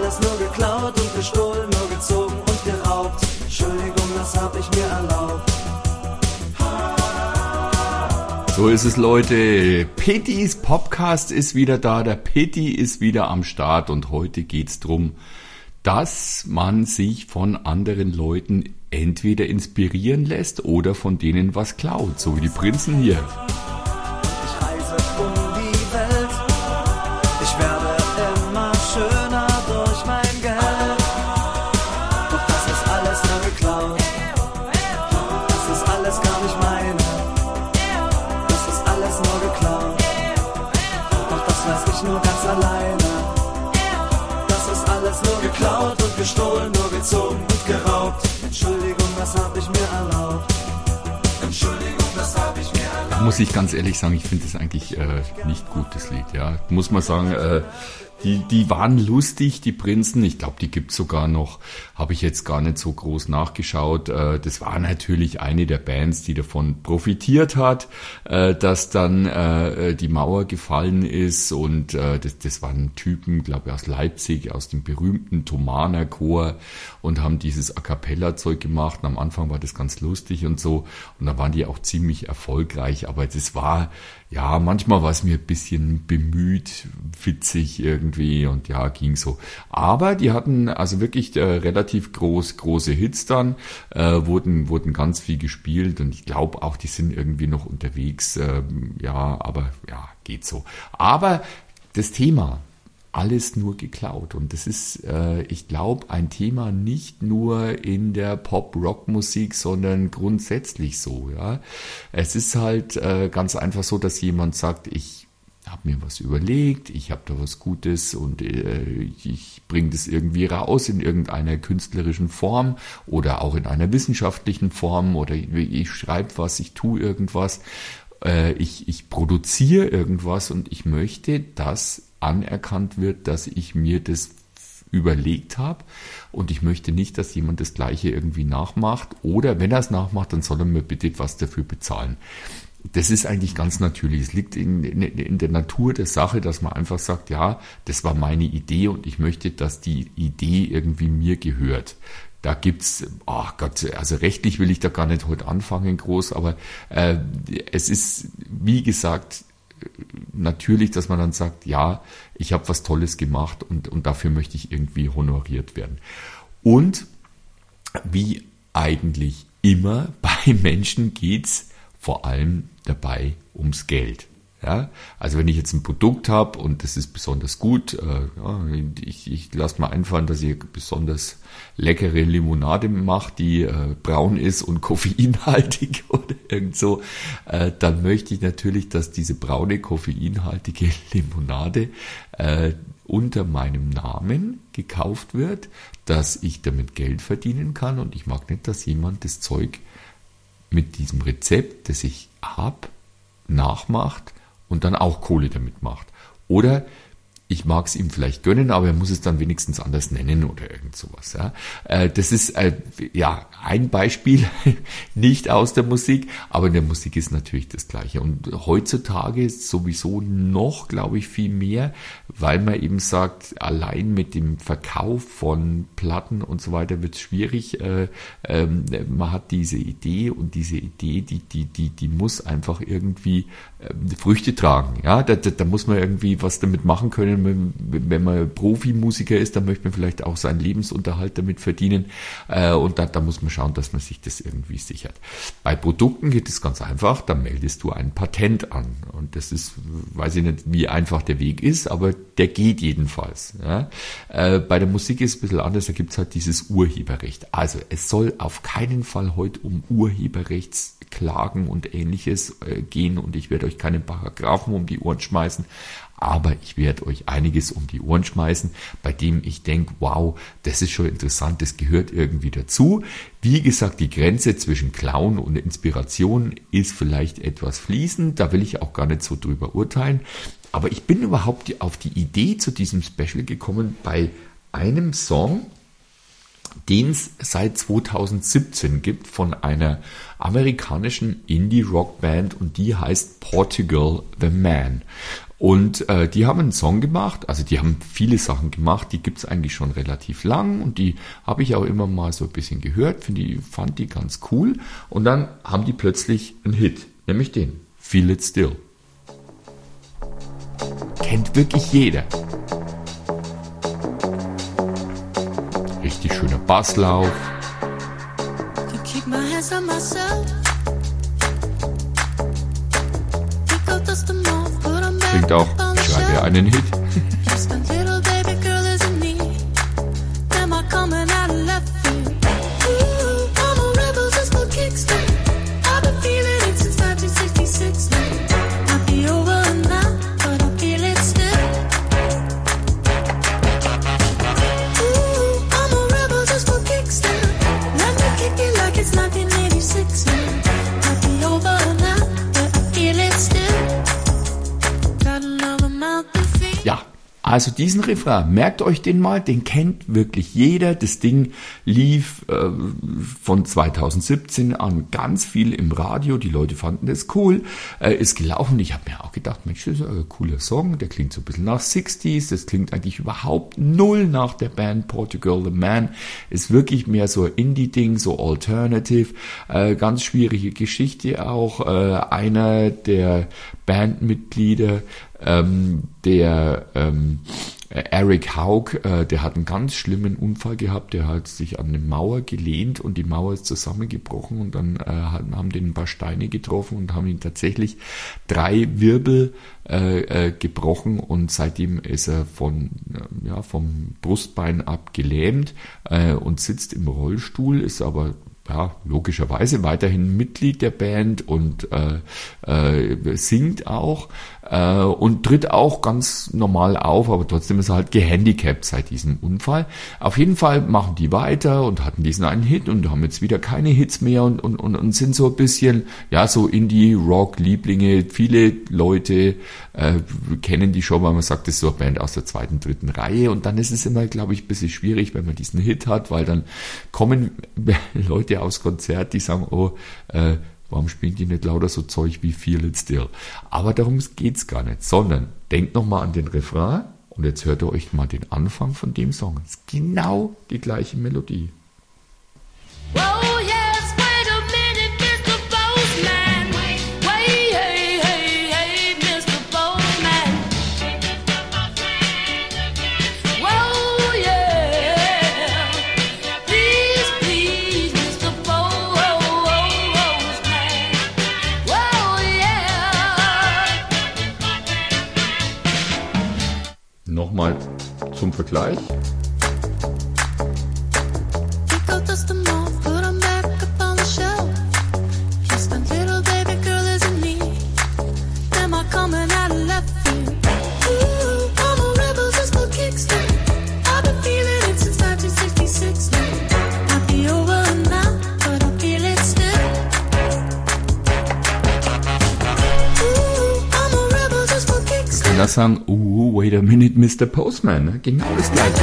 alles nur geklaut und gestohlen, nur gezogen und geraubt. Entschuldigung, das hab ich mir erlaubt. So ist es, Leute. Pittys Podcast ist wieder da, der Pitti ist wieder am Start und heute geht's drum, dass man sich von anderen Leuten entweder inspirieren lässt oder von denen was klaut, so wie die Prinzen hier. Ich reise um die Welt, ich werde immer schöner durch mein Geld. Doch das ist alles nur geklaut, das ist alles gar nicht mein. Das ist alles nur geklaut, doch das weiß ich nur ganz alleine. Das ist alles nur geklaut und gestohlen, nur gezogen und geraubt. Entschuldigung, das hab ich mir erlaubt. Entschuldigung, das hab ich mir erlaubt. Da muss ich ganz ehrlich sagen, ich finde das eigentlich nicht gut, das Lied. Ja, muss man sagen, die waren lustig, die Prinzen. Ich glaube, die gibt's sogar noch. Habe ich jetzt gar nicht so groß nachgeschaut. Das war natürlich eine der Bands, die davon profitiert hat, dass dann die Mauer gefallen ist. Und das waren Typen, glaube ich, aus Leipzig, aus dem berühmten Thomaner Chor und haben dieses A-Cappella-Zeug gemacht. Und am Anfang war das ganz lustig und so. Und da waren die auch ziemlich erfolgreich. Aber das war, ja, manchmal war es mir ein bisschen bemüht, witzig irgendwie und ja, ging so. Aber die hatten also wirklich relativ große Hits dann, wurden ganz viel gespielt und ich glaube auch, die sind irgendwie noch unterwegs, ja, aber ja, geht so. Aber das Thema, alles nur geklaut und das ist, ich glaube, ein Thema nicht nur in der Pop-Rock-Musik, sondern grundsätzlich so, ja. Es ist halt ganz einfach so, dass jemand sagt, ich habe mir was überlegt, ich habe da was Gutes und ich bringe das irgendwie raus in irgendeiner künstlerischen Form oder auch in einer wissenschaftlichen Form oder ich schreibe was, ich tue irgendwas, ich produziere irgendwas und ich möchte, dass anerkannt wird, dass ich mir das überlegt habe und ich möchte nicht, dass jemand das Gleiche irgendwie nachmacht oder wenn er es nachmacht, dann soll er mir bitte was dafür bezahlen. Das ist eigentlich ganz natürlich. Es liegt in der Natur der Sache, dass man einfach sagt, ja, das war meine Idee und ich möchte, dass die Idee irgendwie mir gehört. Da gibt's, ach Gott, also rechtlich will ich da gar nicht heute anfangen groß, aber es ist, wie gesagt, natürlich, dass man dann sagt, ja, ich habe was Tolles gemacht und dafür möchte ich irgendwie honoriert werden. Und wie eigentlich immer bei Menschen geht's vor allem dabei ums Geld. Ja, also wenn ich jetzt ein Produkt habe und das ist besonders gut, ja, ich lasse mal einfallen, dass ich besonders leckere Limonade macht, die braun ist und koffeinhaltig oder irgend so, dann möchte ich natürlich, dass diese braune koffeinhaltige Limonade unter meinem Namen gekauft wird, dass ich damit Geld verdienen kann und ich mag nicht, dass jemand das Zeug mit diesem Rezept, das ich habe, nachmacht und dann auch Kohle damit macht. Oder ich mag es ihm vielleicht gönnen, aber er muss es dann wenigstens anders nennen oder irgend sowas. Ja. Das ist ja ein Beispiel, nicht aus der Musik, aber in der Musik ist natürlich das Gleiche. Und heutzutage ist sowieso noch, glaube ich, viel mehr, weil man eben sagt, allein mit dem Verkauf von Platten und so weiter wird es schwierig. Man hat diese Idee und diese Idee, die muss einfach irgendwie Früchte tragen. Ja, da muss man irgendwie was damit machen können. Wenn man Profimusiker ist, dann möchte man vielleicht auch seinen Lebensunterhalt damit verdienen und da muss man schauen, dass man sich das irgendwie sichert. Bei Produkten geht es ganz einfach, da meldest du ein Patent an und das ist, weiß ich nicht, wie einfach der Weg ist, aber der geht jedenfalls. Ja. Bei der Musik ist es ein bisschen anders, da gibt es halt dieses Urheberrecht. Also es soll auf keinen Fall heute um Urheberrechtsklagen und Ähnliches gehen und ich werde euch keine Paragraphen um die Ohren schmeißen, aber ich werde euch einiges um die Ohren schmeißen, bei dem ich denke, wow, das ist schon interessant, das gehört irgendwie dazu. Wie gesagt, die Grenze zwischen Klauen und Inspiration ist vielleicht etwas fließend, da will ich auch gar nicht so drüber urteilen. Aber ich bin überhaupt auf die Idee zu diesem Special gekommen bei einem Song, den es seit 2017 gibt von einer amerikanischen Indie-Rock-Band und die heißt Portugal the Man. Und die haben einen Song gemacht, also die haben viele Sachen gemacht, die gibt's eigentlich schon relativ lang und die habe ich auch immer mal so ein bisschen gehört, fand die ganz cool. Und dann haben die plötzlich einen Hit, nämlich den Feel It Still. Kennt wirklich jeder. Richtig schöner Basslauf. Klingt auch, ich schreibe einen Hit. Also diesen Refrain, merkt euch den mal, den kennt wirklich jeder. Das Ding lief von 2017 an ganz viel im Radio. Die Leute fanden das cool, ist gelaufen. Ich habe mir auch gedacht, Mensch, das ist ein cooler Song. Der klingt so ein bisschen nach 60s. Das klingt eigentlich überhaupt null nach der Band Portugal the Man. Ist wirklich mehr so ein Indie-Ding, so Alternative. Ganz schwierige Geschichte auch. Einer der Bandmitglieder, der Eric Haug, der hat einen ganz schlimmen Unfall gehabt, der hat sich an eine Mauer gelehnt und die Mauer ist zusammengebrochen und dann haben den ein paar Steine getroffen und haben ihn tatsächlich 3 Wirbel gebrochen und seitdem ist er vom Brustbein ab gelähmt und sitzt im Rollstuhl, ist aber logischerweise weiterhin Mitglied der Band und singt auch und tritt auch ganz normal auf, aber trotzdem ist er halt gehandicapt seit diesem Unfall. Auf jeden Fall machen die weiter und hatten diesen einen Hit und haben jetzt wieder keine Hits mehr und sind so ein bisschen, so Indie-Rock-Lieblinge. Viele Leute kennen die schon, weil man sagt, das ist so eine Band aus der 2., 3. Reihe und dann ist es immer, glaube ich, ein bisschen schwierig, wenn man diesen Hit hat, weil dann kommen Leute aufs Konzert, die sagen, warum spielen die nicht lauter so Zeug wie Feel It Still? Aber darum geht's gar nicht, sondern denkt nochmal an den Refrain und jetzt hört ihr euch mal den Anfang von dem Song. Es ist genau die gleiche Melodie. Oh yes, wait a minute, Mr. Postman. Wait, hey, Mr. Postman. Oh yeah, please, Mr. Postman. Oh yeah. Nochmal zum Vergleich. Das sagen, wait a minute, Mr. Postman. Ne? Genau das Gleiche.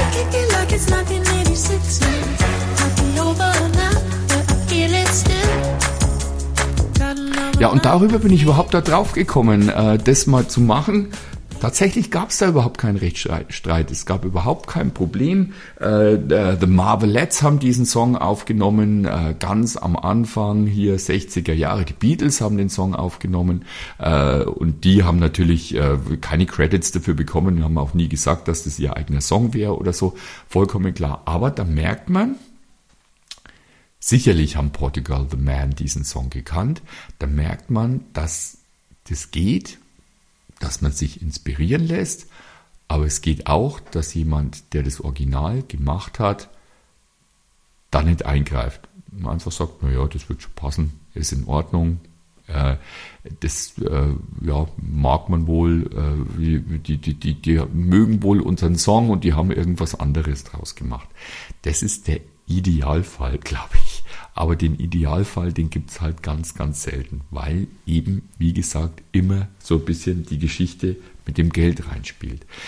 Ja, und darüber bin ich überhaupt da drauf gekommen, das mal zu machen. Tatsächlich gab es da überhaupt keinen Rechtsstreit. Es gab überhaupt kein Problem. The Marvelettes haben diesen Song aufgenommen, ganz am Anfang hier 60er Jahre. Die Beatles haben den Song aufgenommen und die haben natürlich keine Credits dafür bekommen. Die haben auch nie gesagt, dass das ihr eigener Song wäre oder so. Vollkommen klar. Aber da merkt man, sicherlich haben Portugal the Man diesen Song gekannt. Da merkt man, dass das geht, dass man sich inspirieren lässt, aber es geht auch, dass jemand, der das Original gemacht hat, da nicht eingreift. Man einfach sagt, naja, das wird schon passen, ist in Ordnung, das mag man wohl, die mögen wohl unseren Song und die haben irgendwas anderes draus gemacht. Das ist der Idealfall, glaube ich. Aber den Idealfall, den gibt's halt ganz, ganz selten, weil eben, wie gesagt, immer so ein bisschen die Geschichte mit dem Geld reinspielt.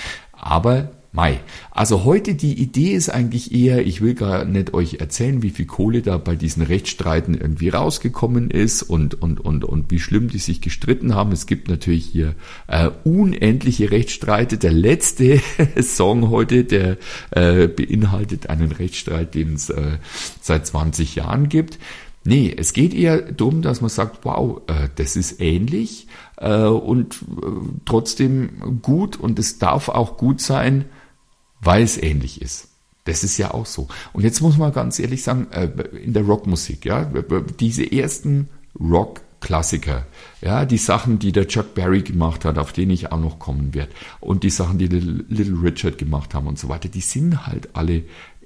Aber Mai. Also heute die Idee ist eigentlich eher, ich will gar nicht euch erzählen, wie viel Kohle da bei diesen Rechtsstreiten irgendwie rausgekommen ist und wie schlimm die sich gestritten haben. Es gibt natürlich hier unendliche Rechtsstreite. Der letzte Song heute, der beinhaltet einen Rechtsstreit, den es seit 20 Jahren gibt. Nee, es geht eher darum, dass man sagt, wow, das ist ähnlich und trotzdem gut und es darf auch gut sein, weil es ähnlich ist. Das ist ja auch so. Und jetzt muss man ganz ehrlich sagen, in der Rockmusik, ja, diese ersten Rock-Klassiker, ja, die Sachen, die der Chuck Berry gemacht hat, auf den ich auch noch kommen werde, und die Sachen, die Little Richard gemacht haben und so weiter, die sind halt alle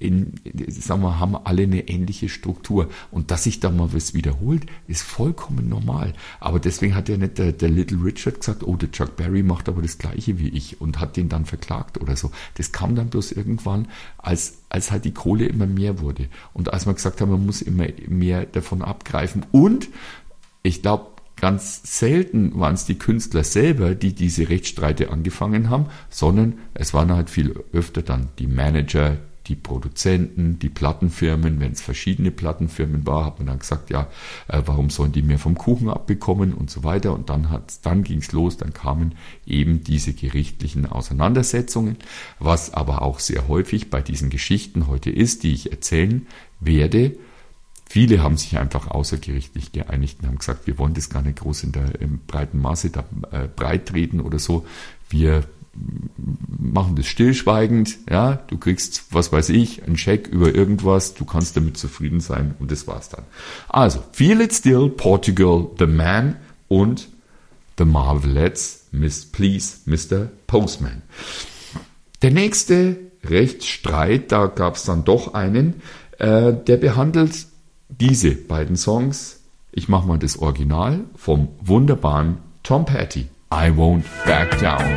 haben alle eine ähnliche Struktur. Und dass sich da mal was wiederholt, ist vollkommen normal. Aber deswegen hat ja nicht der Little Richard gesagt, oh, der Chuck Berry macht aber das Gleiche wie ich und hat den dann verklagt oder so. Das kam dann bloß irgendwann, als halt die Kohle immer mehr wurde. Und als man gesagt hat, man muss immer mehr davon abgreifen. Und ich glaube, ganz selten waren es die Künstler selber, die diese Rechtsstreite angefangen haben, sondern es waren halt viel öfter dann die Manager, die Produzenten, die Plattenfirmen. Wenn es verschiedene Plattenfirmen war, hat man dann gesagt, ja, warum sollen die mehr vom Kuchen abbekommen und so weiter. Und dann ging es los, dann kamen eben diese gerichtlichen Auseinandersetzungen, was aber auch sehr häufig bei diesen Geschichten heute ist, die ich erzählen werde. Viele haben sich einfach außergerichtlich geeinigt und haben gesagt, wir wollen das gar nicht groß im breiten Maße da breit treten oder so. Wir machen das stillschweigend, ja, du kriegst, was weiß ich, einen Scheck über irgendwas, du kannst damit zufrieden sein und das war's dann. Also, Feel It Still, Portugal, The Man und The Marvelettes, Please, Mr. Postman. Der nächste Rechtsstreit, da gab's dann doch einen, der behandelt diese beiden Songs. Ich mache mal das Original vom wunderbaren Tom Petty. I Won't Back Down.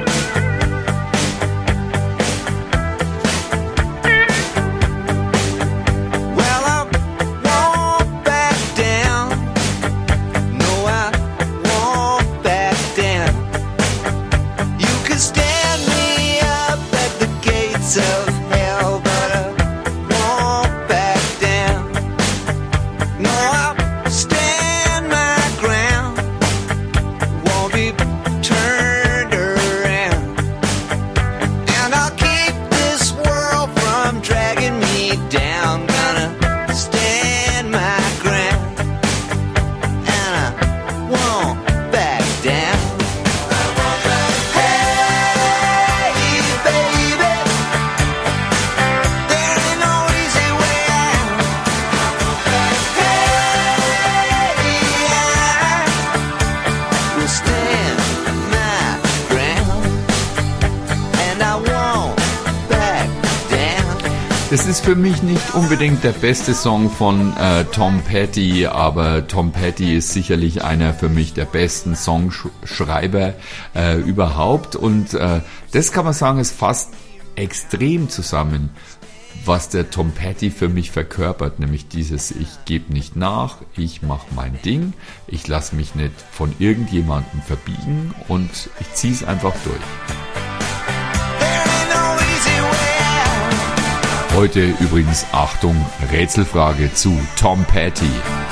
Das ist für mich nicht unbedingt der beste Song von Tom Petty, aber Tom Petty ist sicherlich einer für mich der besten Songschreiber überhaupt. Und das kann man sagen, es fasst extrem zusammen, was der Tom Petty für mich verkörpert, nämlich dieses: Ich gebe nicht nach, ich mache mein Ding, ich lasse mich nicht von irgendjemandem verbiegen und ich ziehe es einfach durch. Heute übrigens, Achtung, Rätselfrage zu Tom Petty.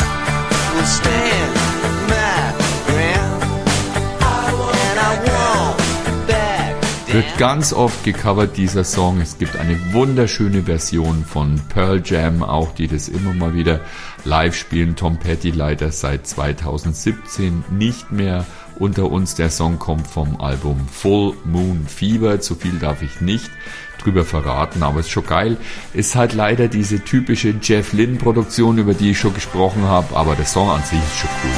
Wird ganz oft gecovert, dieser Song. Es gibt eine wunderschöne Version von Pearl Jam, auch die das immer mal wieder live spielen. Tom Petty leider seit 2017 nicht mehr unter uns. Der Song kommt vom Album Full Moon Fever. Zu viel darf ich nicht drüber verraten, aber ist schon geil. Ist halt leider diese typische Jeff Lynne Produktion, über die ich schon gesprochen habe, aber der Song an sich ist schon cool.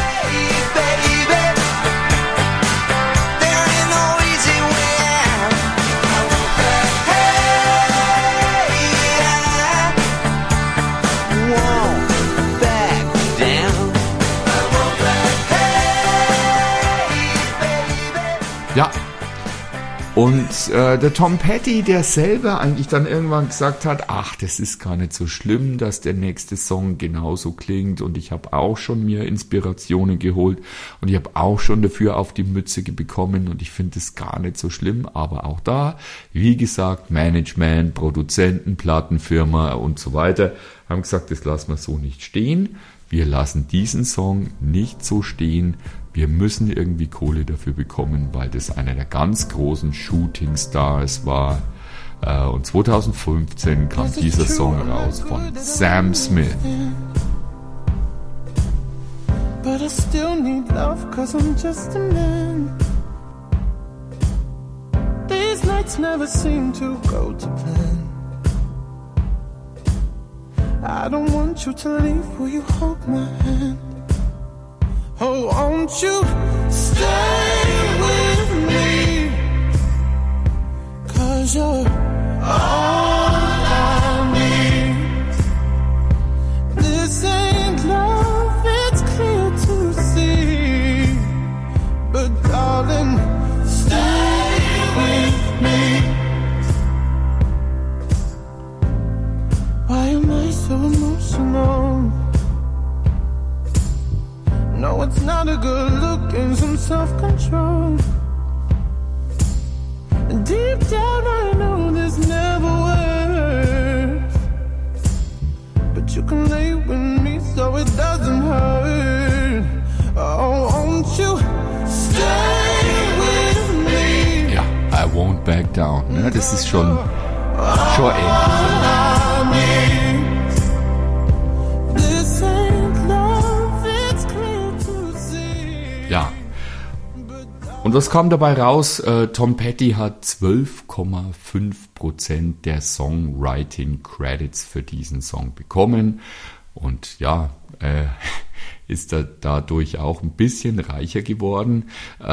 Ja, Und der Tom Petty, der selber eigentlich dann irgendwann gesagt hat, ach, das ist gar nicht so schlimm, dass der nächste Song genauso klingt und ich habe auch schon mir Inspirationen geholt und ich habe auch schon dafür auf die Mütze bekommen und ich finde es gar nicht so schlimm, aber auch da, wie gesagt, Management, Produzenten, Plattenfirma und so weiter haben gesagt, das lassen wir so nicht stehen. Wir lassen diesen Song nicht so stehen. Wir müssen irgendwie Kohle dafür bekommen, weil das einer der ganz großen Shooting Stars war. Und 2015 kam dieser Song raus von Sam Smith. But I still need love 'cause I'm just a man. These nights never seem to go to plan. I don't want you to leave, will you hold my hand? Oh, won't you stay with me? 'Cause you're all I need. This ain't love, it's clear to see. But darling, stay with me. Why am I so emotional? No, it's not a good look and some self-control. Deep down I know this never works, but you can lay with me so it doesn't hurt. Oh, won't you stay with me? Ja, I won't back down. Ne? Das ist schon ähnlich. Ja. Und was kam dabei raus? Tom Petty hat 12,5% der Songwriting Credits für diesen Song bekommen. Und ja, ist er dadurch auch ein bisschen reicher geworden.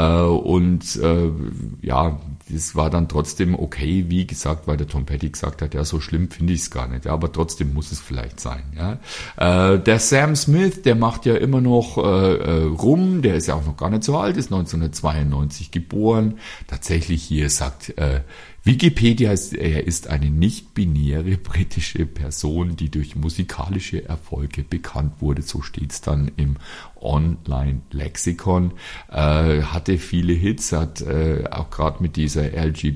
Ja, das war dann trotzdem okay, wie gesagt, weil der Tom Petty gesagt hat, ja, so schlimm finde ich es gar nicht, ja, aber trotzdem muss es vielleicht sein. Ja. Der Sam Smith, der macht ja immer noch rum, der ist ja auch noch gar nicht so alt, ist 1992 geboren. Tatsächlich hier sagt Wikipedia, er ist eine nicht-binäre britische Person, die durch musikalische Erfolge bekannt wurde. So steht's dann im Online-Lexikon. Hatte viele Hits, hat auch gerade mit dieser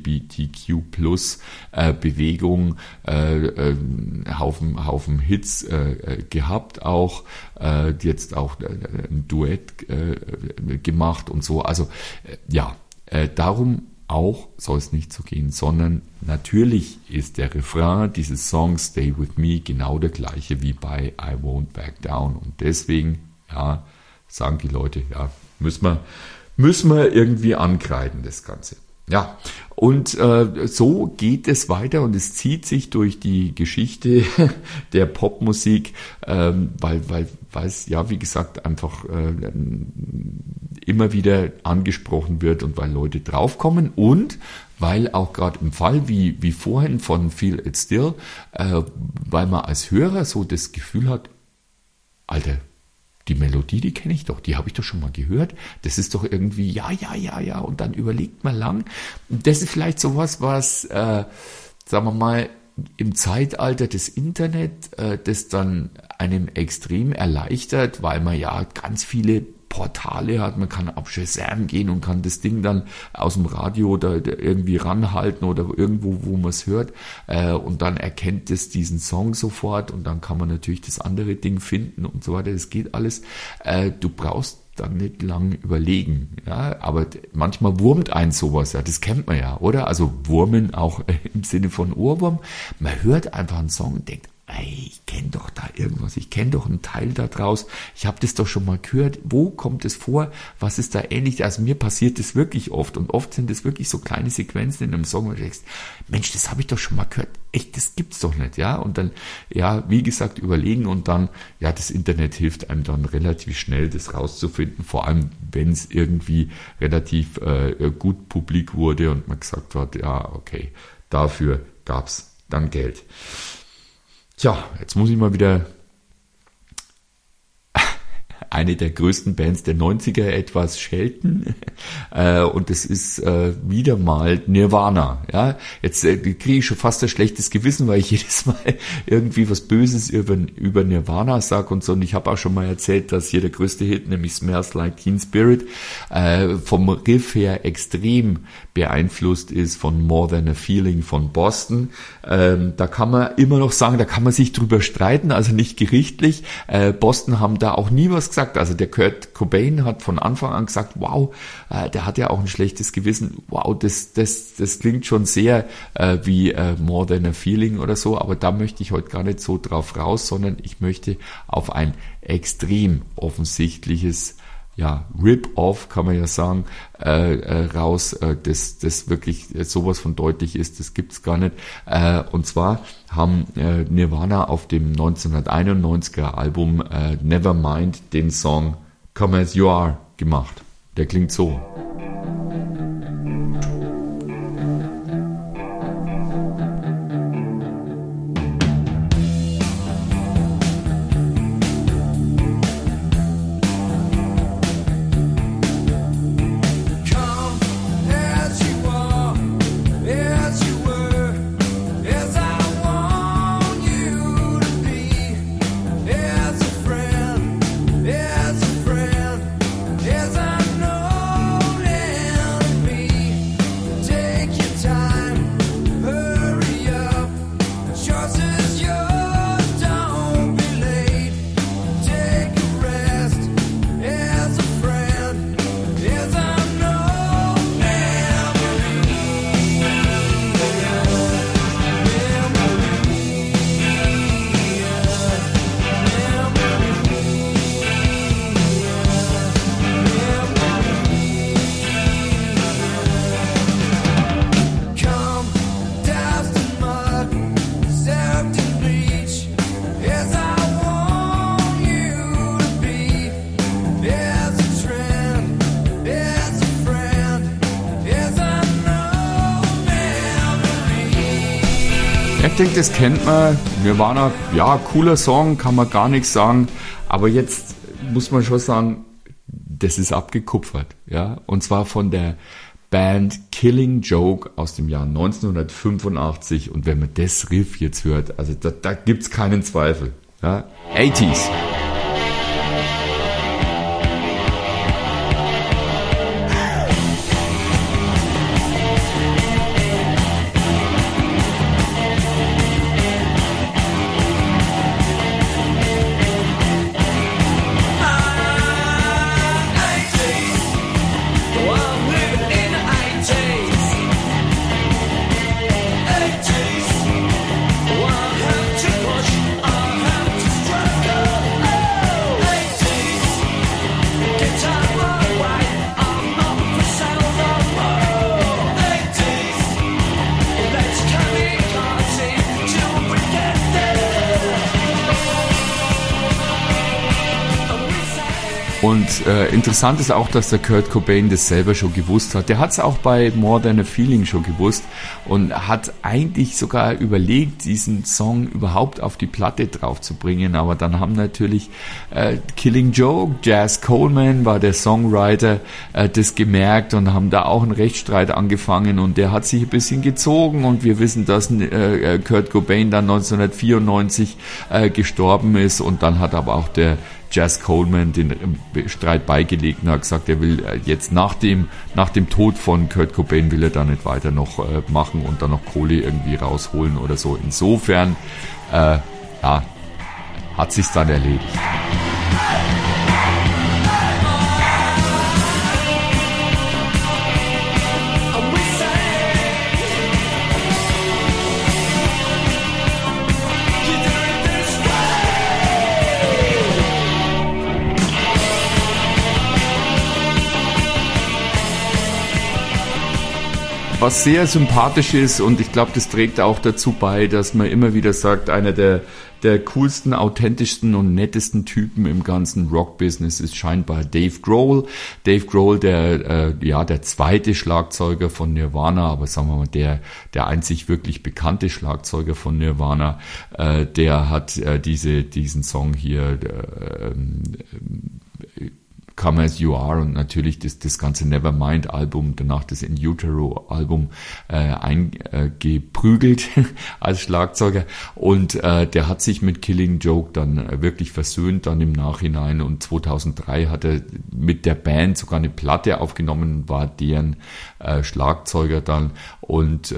LGBTQ+-Bewegung Haufen Hits gehabt auch. Jetzt auch ein Duett gemacht und so. Also darum auch soll es nicht so gehen, sondern natürlich ist der Refrain dieses Songs Stay With Me genau der gleiche wie bei I Won't Back Down. Und deswegen, ja, sagen die Leute, ja, müssen wir irgendwie ankreiden, das Ganze. Ja, und so geht es weiter und es zieht sich durch die Geschichte der Popmusik, weil es, ja, wie gesagt, einfach immer wieder angesprochen wird und weil Leute draufkommen und weil auch gerade im Fall wie vorhin von Feel It Still, weil man als Hörer so das Gefühl hat, Alter, die Melodie, die kenne ich doch, die habe ich doch schon mal gehört. Das ist doch irgendwie, ja. Und dann überlegt man lang. Das ist vielleicht sowas, was, sagen wir mal, im Zeitalter des Internet, das dann einem extrem erleichtert, weil man ja ganz viele Portale hat, man kann auf Shazam gehen und kann das Ding dann aus dem Radio da irgendwie ranhalten oder irgendwo, wo man es hört, und dann erkennt es diesen Song sofort und dann kann man natürlich das andere Ding finden und so weiter. Das geht alles. Du brauchst dann nicht lang überlegen, ja, aber manchmal wurmt einen sowas, ja, das kennt man ja, oder? Also wurmen auch im Sinne von Ohrwurm. Man hört einfach einen Song und denkt, ey, ich kenne doch da irgendwas, ich kenne doch einen Teil da draus, ich habe das doch schon mal gehört, wo kommt es vor, was ist da ähnlich? Also mir passiert das wirklich oft und oft sind das wirklich so kleine Sequenzen in einem Song, wo du denkst, Mensch, das habe ich doch schon mal gehört, echt, das gibt's doch nicht, ja, und dann, ja, wie gesagt, überlegen und dann, ja, das Internet hilft einem dann relativ schnell, das rauszufinden, vor allem, wenn es irgendwie relativ gut publik wurde und man gesagt hat, ja, okay, dafür gab's dann Geld. Tja, jetzt muss ich mal wieder eine der größten Bands der 90er etwas schelten. Und es ist wieder mal Nirvana. Ja, jetzt kriege ich schon fast ein schlechtes Gewissen, weil ich jedes Mal irgendwie was Böses über Nirvana sage und so. Und ich habe auch schon mal erzählt, dass hier der größte Hit, nämlich Smells Like Teen Spirit, vom Riff her extrem beeinflusst ist von More Than a Feeling von Boston. Da kann man immer noch sagen, da kann man sich drüber streiten, also nicht gerichtlich. Boston haben da auch nie was gesagt. Also der Kurt Cobain hat von Anfang an gesagt, wow, der hat ja auch ein schlechtes Gewissen. Wow, das klingt schon sehr wie More Than a Feeling oder so, aber da möchte ich heute gar nicht so drauf raus, sondern ich möchte auf ein extrem offensichtliches Rip-Off, kann man ja sagen, raus, das wirklich sowas von deutlich ist, das gibt's gar nicht. Und zwar haben Nirvana auf dem 1991er Album Nevermind den Song Come As You Are gemacht. Der klingt so. Ich denke, das kennt man. Nirvana, ja, cooler Song, kann man gar nichts sagen. Aber jetzt muss man schon sagen, das ist abgekupfert. Ja? Und zwar von der Band Killing Joke aus dem Jahr 1985. Und wenn man das Riff jetzt hört, also da gibt's keinen Zweifel. Ja? 80s. Und interessant ist auch, dass der Kurt Cobain das selber schon gewusst hat. Der hat es auch bei More Than a Feeling schon gewusst und hat eigentlich sogar überlegt, diesen Song überhaupt auf die Platte drauf zu bringen. Aber dann haben natürlich Killing Joke, Jazz Coleman war der Songwriter, das gemerkt und haben da auch einen Rechtsstreit angefangen und der hat sich ein bisschen gezogen und wir wissen, dass Kurt Cobain dann 1994 gestorben ist und dann hat aber auch der Jazz Coleman den Streit beigelegt und hat gesagt, er will jetzt nach dem Tod von Kurt Cobain will er da nicht weiter noch machen und dann noch Kohle irgendwie rausholen oder so. Insofern, hat sich's dann erledigt. Was sehr sympathisch ist und ich glaube, das trägt auch dazu bei, dass man immer wieder sagt, einer der coolsten, authentischsten und nettesten Typen im ganzen Rock-Business ist scheinbar Dave Grohl. Dave Grohl, der zweite Schlagzeuger von Nirvana, aber sagen wir mal, der einzig wirklich bekannte Schlagzeuger von Nirvana, der hat diesen Song hier Come As You Are und natürlich das ganze Nevermind-Album, danach das In Utero-Album eingeprügelt als Schlagzeuger. Und der hat sich mit Killing Joke dann wirklich versöhnt dann im Nachhinein, und 2003 hat er mit der Band sogar eine Platte aufgenommen, war deren Schlagzeuger dann, und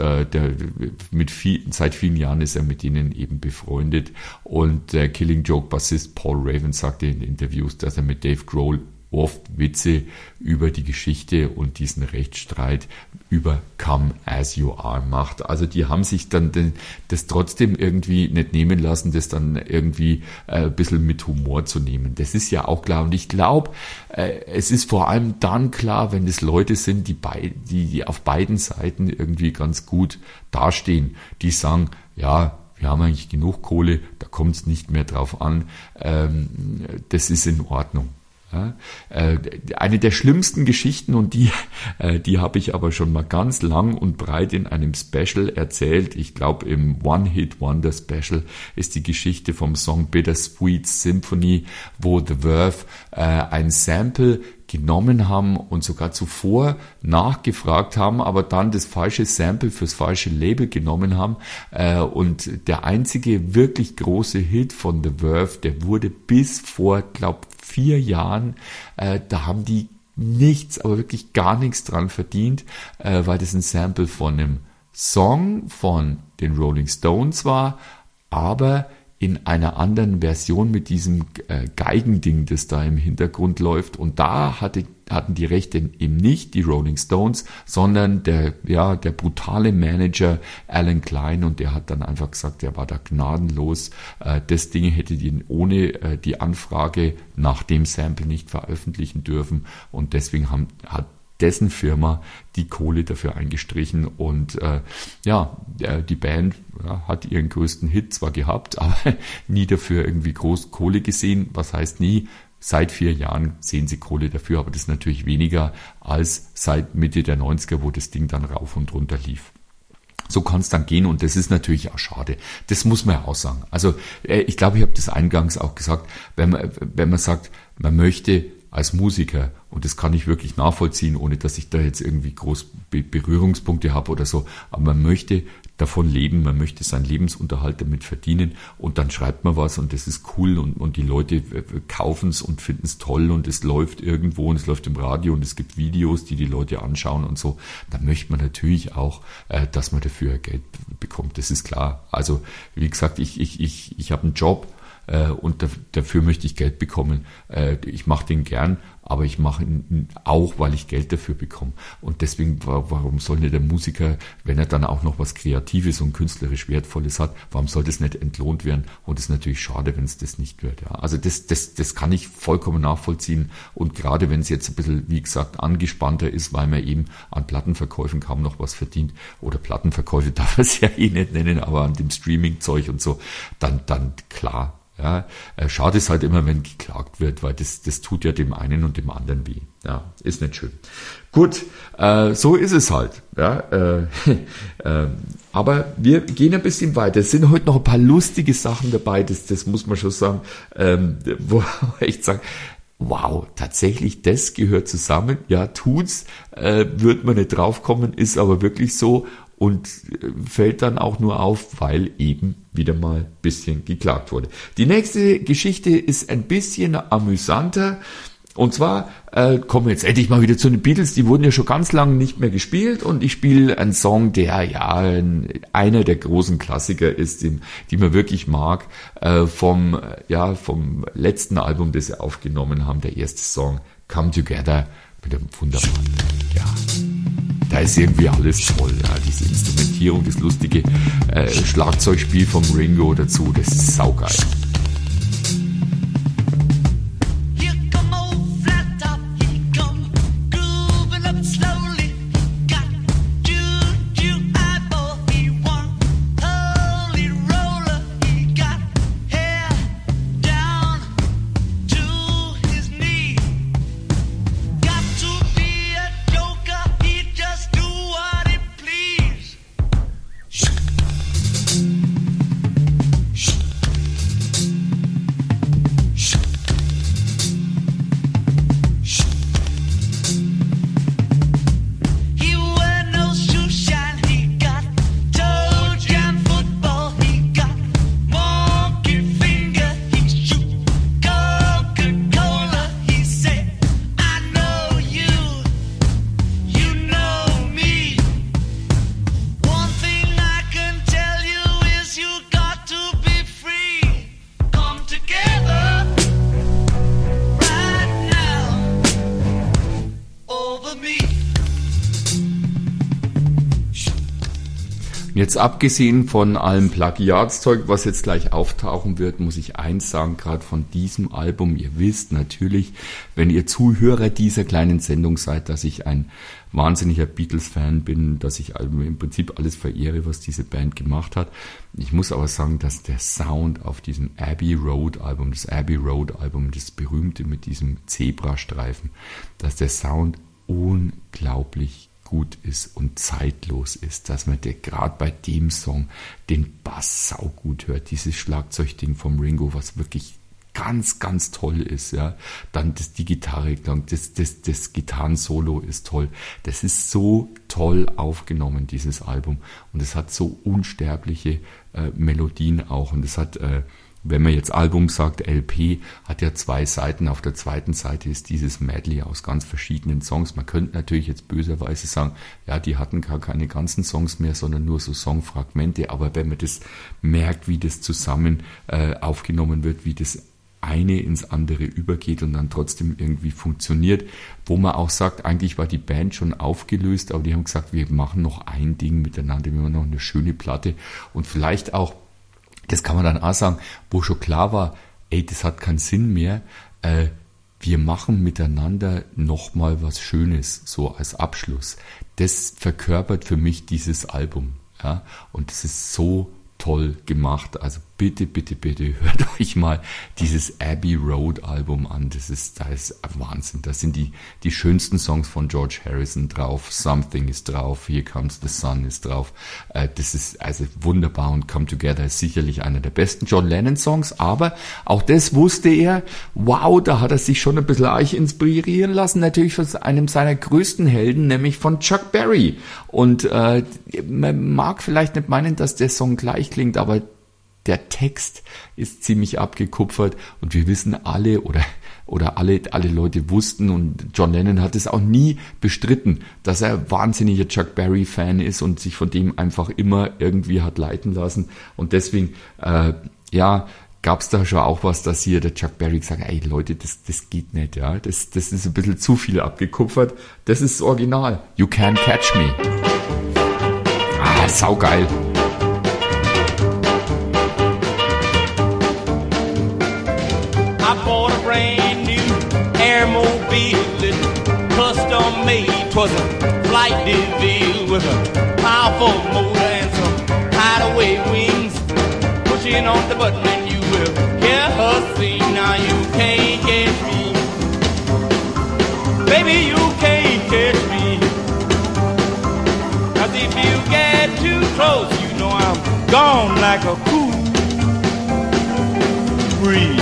seit vielen Jahren ist er mit ihnen eben befreundet, und der Killing Joke Bassist Paul Raven sagte in Interviews, dass er mit Dave Grohl oft Witze über die Geschichte und diesen Rechtsstreit über Come As You Are macht. Also die haben sich dann das trotzdem irgendwie nicht nehmen lassen, das dann irgendwie ein bisschen mit Humor zu nehmen. Das ist ja auch klar. Und ich glaube, es ist vor allem dann klar, wenn es Leute sind, die auf beiden Seiten irgendwie ganz gut dastehen, die sagen, ja, wir haben eigentlich genug Kohle, da kommt es nicht mehr drauf an, das ist in Ordnung. Ja, eine der schlimmsten Geschichten, und die habe ich aber schon mal ganz lang und breit in einem Special erzählt. Ich glaube, im One-Hit-Wonder Special ist die Geschichte vom Song Bittersweet Symphony, wo The Verve ein Sample genommen haben und sogar zuvor nachgefragt haben, aber dann das falsche Sample fürs falsche Label genommen haben. Und der einzige wirklich große Hit von The Verve, der wurde bis vor, glaube 4 Jahren, da haben die nichts, aber wirklich gar nichts dran verdient, weil das ein Sample von einem Song von den Rolling Stones war, aber in einer anderen Version mit diesem Geigending, das da im Hintergrund läuft. Und da hatten die Rechte eben nicht die Rolling Stones, sondern der brutale Manager Alan Klein, und der hat dann einfach gesagt, der war da gnadenlos. Das Ding hätte ihn ohne die Anfrage nach dem Sample nicht veröffentlichen dürfen, und deswegen hat dessen Firma die Kohle dafür eingestrichen, und die Band hat ihren größten Hit zwar gehabt, aber nie dafür irgendwie groß Kohle gesehen. Was heißt nie? Seit 4 Jahren sehen sie Kohle dafür, aber das ist natürlich weniger als seit Mitte der 90er, wo das Ding dann rauf und runter lief. So kann es dann gehen, und das ist natürlich auch schade. Das muss man ja auch sagen. Also ich glaube, ich habe das eingangs auch gesagt, wenn man sagt, man möchte als Musiker, und das kann ich wirklich nachvollziehen, ohne dass ich da jetzt irgendwie groß Berührungspunkte habe oder so, aber man möchte davon leben, man möchte seinen Lebensunterhalt damit verdienen, und dann schreibt man was und das ist cool, und die Leute kaufen es und finden es toll, und es läuft irgendwo und es läuft im Radio und es gibt Videos, die Leute anschauen und so. Dann möchte man natürlich auch, dass man dafür Geld bekommt, das ist klar. Also wie gesagt, ich habe einen Job, und dafür möchte ich Geld bekommen. Ich mache den gern, aber ich mache ihn auch, weil ich Geld dafür bekomme. Und deswegen, warum soll nicht der Musiker, wenn er dann auch noch was Kreatives und künstlerisch Wertvolles hat, warum soll das nicht entlohnt werden? Und es ist natürlich schade, wenn es das nicht wird. Ja. Also das kann ich vollkommen nachvollziehen. Und gerade wenn es jetzt ein bisschen, wie gesagt, angespannter ist, weil man eben an Plattenverkäufen kaum noch was verdient, oder Plattenverkäufe darf man es ja eh nicht nennen, aber an dem Streaming-Zeug und so, dann klar. Ja, schade ist halt immer, wenn geklagt wird, weil das tut ja dem einen und dem anderen weh. Ja, ist nicht schön. Gut, so ist es halt. Ja, aber wir gehen ein bisschen weiter. Es sind heute noch ein paar lustige Sachen dabei, das muss man schon sagen, wo ich echt sage, wow, tatsächlich, das gehört zusammen. Ja, tut's, wird man nicht draufkommen, ist aber wirklich so. Und fällt dann auch nur auf, weil eben wieder mal ein bisschen geklagt wurde. Die nächste Geschichte ist ein bisschen amüsanter. Und zwar kommen wir jetzt endlich mal wieder zu den Beatles. Die wurden ja schon ganz lange nicht mehr gespielt. Und ich spiele einen Song, der ja einer der großen Klassiker ist, die man wirklich mag. Vom letzten Album, das sie aufgenommen haben, der erste Song, Come Together, mit einem wunderbaren, da ist irgendwie alles toll. Ja, diese Instrumentierung, das lustige Schlagzeugspiel vom Ringo dazu, das ist saugeil. Jetzt abgesehen von allem Plagiatszeug, was jetzt gleich auftauchen wird, muss ich eins sagen, gerade von diesem Album. Ihr wisst natürlich, wenn ihr Zuhörer dieser kleinen Sendung seid, dass ich ein wahnsinniger Beatles-Fan bin, dass ich im Prinzip alles verehre, was diese Band gemacht hat. Ich muss aber sagen, dass der Sound auf diesem Abbey Road Album, das berühmte mit diesem Zebrastreifen, dass der Sound unglaublich gut ist und zeitlos ist, dass man gerade bei dem Song den Bass saugut hört, dieses Schlagzeugding vom Ringo, was wirklich ganz, ganz toll ist, ja. Dann die Gitarre, das Gitarrensolo ist toll. Das ist so toll aufgenommen, dieses Album. Und es hat so unsterbliche Melodien auch. Und es hat, wenn man jetzt Album sagt, LP, hat ja 2 Seiten. Auf der zweiten Seite ist dieses Medley aus ganz verschiedenen Songs. Man könnte natürlich jetzt böserweise sagen, ja, die hatten gar keine ganzen Songs mehr, sondern nur so Songfragmente. Aber wenn man das merkt, wie das zusammen aufgenommen wird, wie das eine ins andere übergeht und dann trotzdem irgendwie funktioniert, wo man auch sagt, eigentlich war die Band schon aufgelöst, aber die haben gesagt, wir machen noch ein Ding miteinander, wir machen noch eine schöne Platte und vielleicht auch, das kann man dann auch sagen, wo schon klar war, ey, das hat keinen Sinn mehr, wir machen miteinander nochmal was Schönes, so als Abschluss. Das verkörpert für mich dieses Album, ja, und das ist so toll gemacht. Also bitte, bitte, bitte hört euch mal dieses Abbey Road Album an. Da ist Wahnsinn. Da sind die schönsten Songs von George Harrison drauf. Something ist drauf. Here Comes the Sun ist drauf. Das ist also wunderbar und Come Together ist sicherlich einer der besten John Lennon Songs. Aber auch das wusste er. Wow, da hat er sich schon ein bisschen arg inspirieren lassen. Natürlich von einem seiner größten Helden, nämlich von Chuck Berry. Und man mag vielleicht nicht meinen, dass der Song gleich klingt, aber der Text ist ziemlich abgekupfert und wir wissen alle oder alle Leute wussten und John Lennon hat es auch nie bestritten, dass er wahnsinniger Chuck Berry Fan ist und sich von dem einfach immer irgendwie hat leiten lassen und deswegen, gab es da schon auch was, dass hier der Chuck Berry gesagt hat, ey Leute, das geht nicht, ja, das ist ein bisschen zu viel abgekupfert, das ist das Original, You Can't Catch Me. Saugeil. I bought a brand new airmobile, it's custom made. 'Twas a flight DeVille with a powerful motor and some hideaway wings. Pushing on the button and you will hear her sing. Now you can't catch me, baby, you can't catch me. 'Cause if you get too close, you know I'm gone like a cool breeze.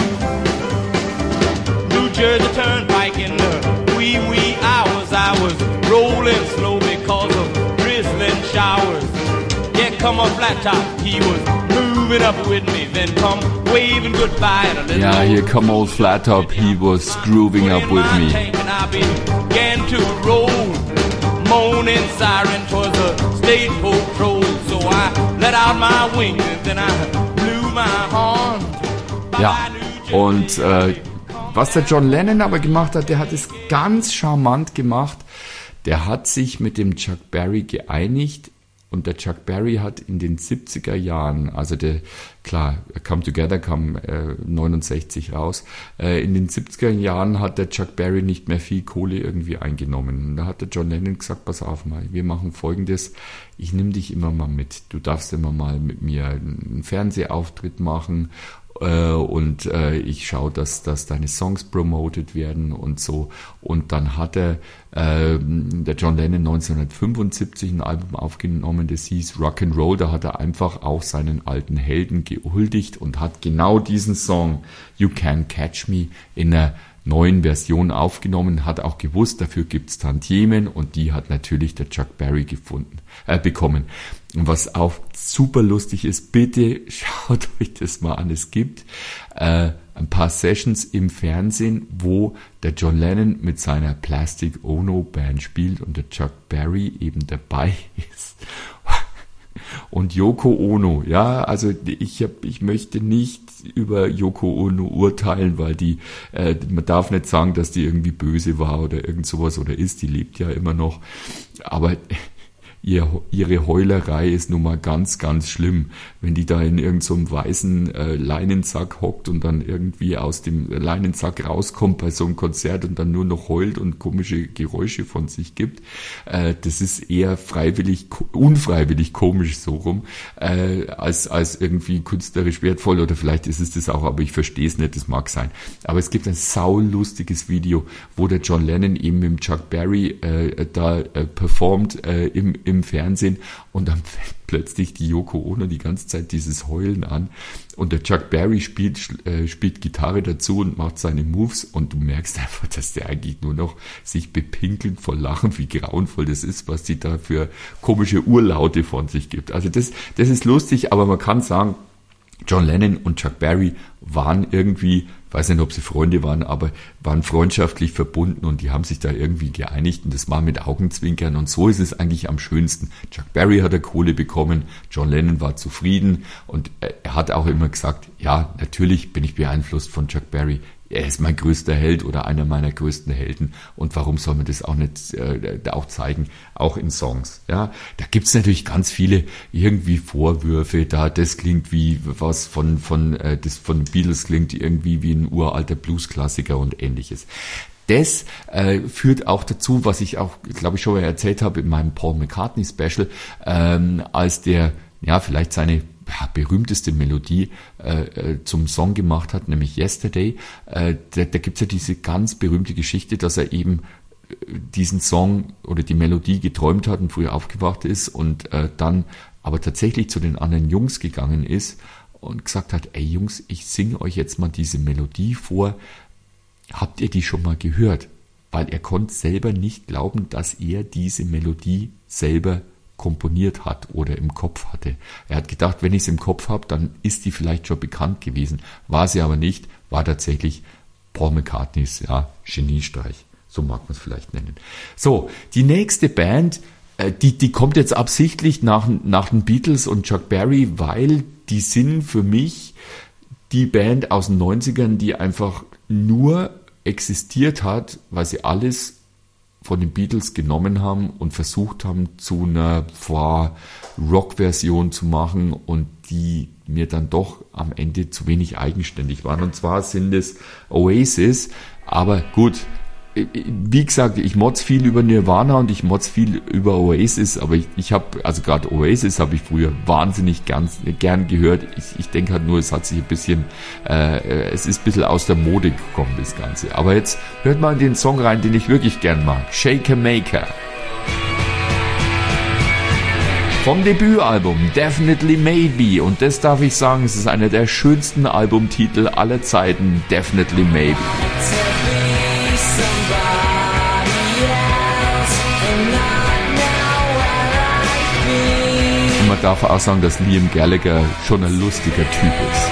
New Jersey Turnpike in the wee hours, I was rolling slow because of drizzling showers. Yeah, come on flat top, he was moving up with me, then come waving goodbye and a little. Yeah, here come old flat top, he was grooving up with me. And I began to roll, moaning siren, 'twas a state patrol, so I let out my wings and then I blew my horn. Ja, und was der John Lennon aber gemacht hat, der hat es ganz charmant gemacht. Der hat sich mit dem Chuck Berry geeinigt und der Chuck Berry hat in den 70er Jahren, also Come Together kam 69 raus, in den 70er Jahren hat der Chuck Berry nicht mehr viel Kohle irgendwie eingenommen. Und da hat der John Lennon gesagt, pass auf mal, wir machen Folgendes, ich nehme dich immer mal mit, du darfst immer mal mit mir einen Fernsehauftritt machen und ich schaue, dass deine Songs promoted werden und so. Und dann hat der John Lennon 1975 ein Album aufgenommen, das hieß Rock'n'Roll. Da hat er einfach auch seinen alten Helden gehuldigt und hat genau diesen Song You Can't Catch Me in einer neuen Version aufgenommen, hat auch gewusst, dafür gibt's Tantiemen und die hat natürlich der Chuck Berry bekommen. Und was auch super lustig ist, bitte schaut euch das mal an. Es gibt ein paar Sessions im Fernsehen, wo der John Lennon mit seiner Plastic Ono Band spielt und der Chuck Berry eben dabei ist. Und Yoko Ono, ja, also ich möchte nicht über Yoko Ono urteilen, weil man darf nicht sagen, dass die irgendwie böse war oder irgend sowas oder ist, die lebt ja immer noch, aber ihre Heulerei ist nun mal ganz, ganz schlimm. Wenn die da in irgendeinem so weißen Leinensack hockt und dann irgendwie aus dem Leinensack rauskommt bei so einem Konzert und dann nur noch heult und komische Geräusche von sich gibt, das ist eher unfreiwillig komisch so rum, als irgendwie künstlerisch wertvoll, oder vielleicht ist es das auch, aber ich verstehe es nicht, das mag sein. Aber es gibt ein saulustiges Video, wo der John Lennon eben mit Chuck Berry performt im Fernsehen, und dann fängt plötzlich die Yoko Ono die ganze Zeit dieses Heulen an und der Chuck Berry spielt Gitarre dazu und macht seine Moves, und du merkst einfach, dass der eigentlich nur noch sich bepinkelt vor Lachen, wie grauenvoll das ist, was die da für komische Urlaute von sich gibt. Also das ist lustig, aber man kann sagen, John Lennon und Chuck Berry waren irgendwie, weiß nicht, ob sie Freunde waren, aber waren freundschaftlich verbunden, und die haben sich da irgendwie geeinigt, und das war mit Augenzwinkern, und so ist es eigentlich am schönsten. Chuck Berry hat Kohle bekommen, John Lennon war zufrieden, und er hat auch immer gesagt, ja, natürlich bin ich beeinflusst von Chuck Berry. Er ist mein größter Held oder einer meiner größten Helden, und warum soll man das auch nicht auch zeigen, auch in Songs. Ja, da gibt's natürlich ganz viele irgendwie Vorwürfe, das klingt wie was von Beatles klingt irgendwie wie ein uralter Blues-Klassiker und ähnliches. Das führt auch dazu, was ich auch, glaube ich, schon mal erzählt habe in meinem Paul McCartney Special, als der vielleicht seine berühmteste Melodie zum Song gemacht hat, nämlich Yesterday. Da gibt's ja diese ganz berühmte Geschichte, dass er eben diesen Song oder die Melodie geträumt hat und früher aufgewacht ist und dann aber tatsächlich zu den anderen Jungs gegangen ist und gesagt hat, ey Jungs, ich singe euch jetzt mal diese Melodie vor. Habt ihr die schon mal gehört? Weil er konnte selber nicht glauben, dass er diese Melodie selber komponiert hat oder im Kopf hatte. Er hat gedacht, wenn ich es im Kopf habe, dann ist die vielleicht schon bekannt gewesen. War sie aber nicht, war tatsächlich Paul McCartneys Geniestreich. So mag man es vielleicht nennen. So, die nächste Band, die kommt jetzt absichtlich nach den Beatles und Chuck Berry, weil die sind für mich die Band aus den 90ern, die einfach nur existiert hat, weil sie alles von den Beatles genommen haben und versucht haben, zu einer Rock-Version zu machen, und die mir dann doch am Ende zu wenig eigenständig waren. Und zwar sind es Oasis, aber gut, wie gesagt, ich motz viel über Nirvana und ich motz viel über Oasis, aber ich habe, also gerade Oasis habe ich früher wahnsinnig gern gehört. Ich denke halt nur, es hat sich ein bisschen, es ist ein bisschen aus der Mode gekommen, das Ganze. Aber jetzt hört mal in den Song rein, den ich wirklich gern mag. Shaker Maker. Vom Debütalbum Definitely Maybe. Und das darf ich sagen, es ist einer der schönsten Albumtitel aller Zeiten. Definitely Maybe. Und man darf auch sagen, dass Liam Gallagher schon ein lustiger Typ ist.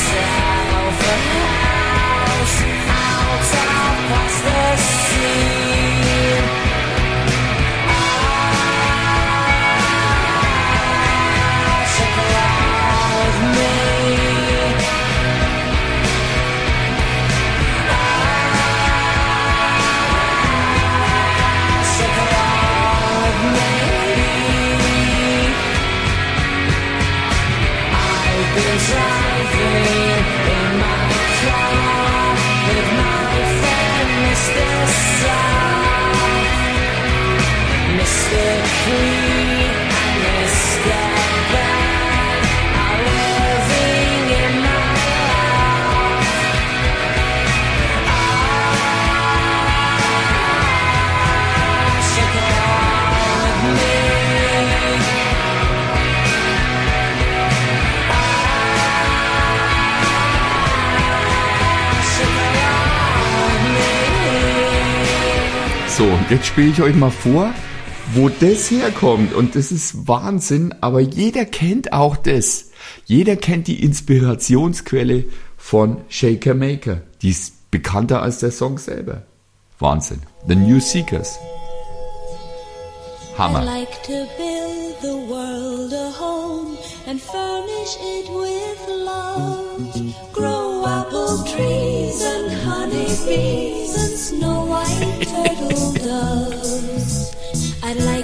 So, und jetzt spiele ich euch mal vor, wo das herkommt. Und das ist Wahnsinn, aber jeder kennt auch das. Jeder kennt die Inspirationsquelle von Shaker Maker. Die ist bekannter als der Song selber. Wahnsinn. The New Seekers. Hammer. I'd like to build the world a home and furnish it with love. Grow apple trees and honey bees and snow white turtle doves. I'd like to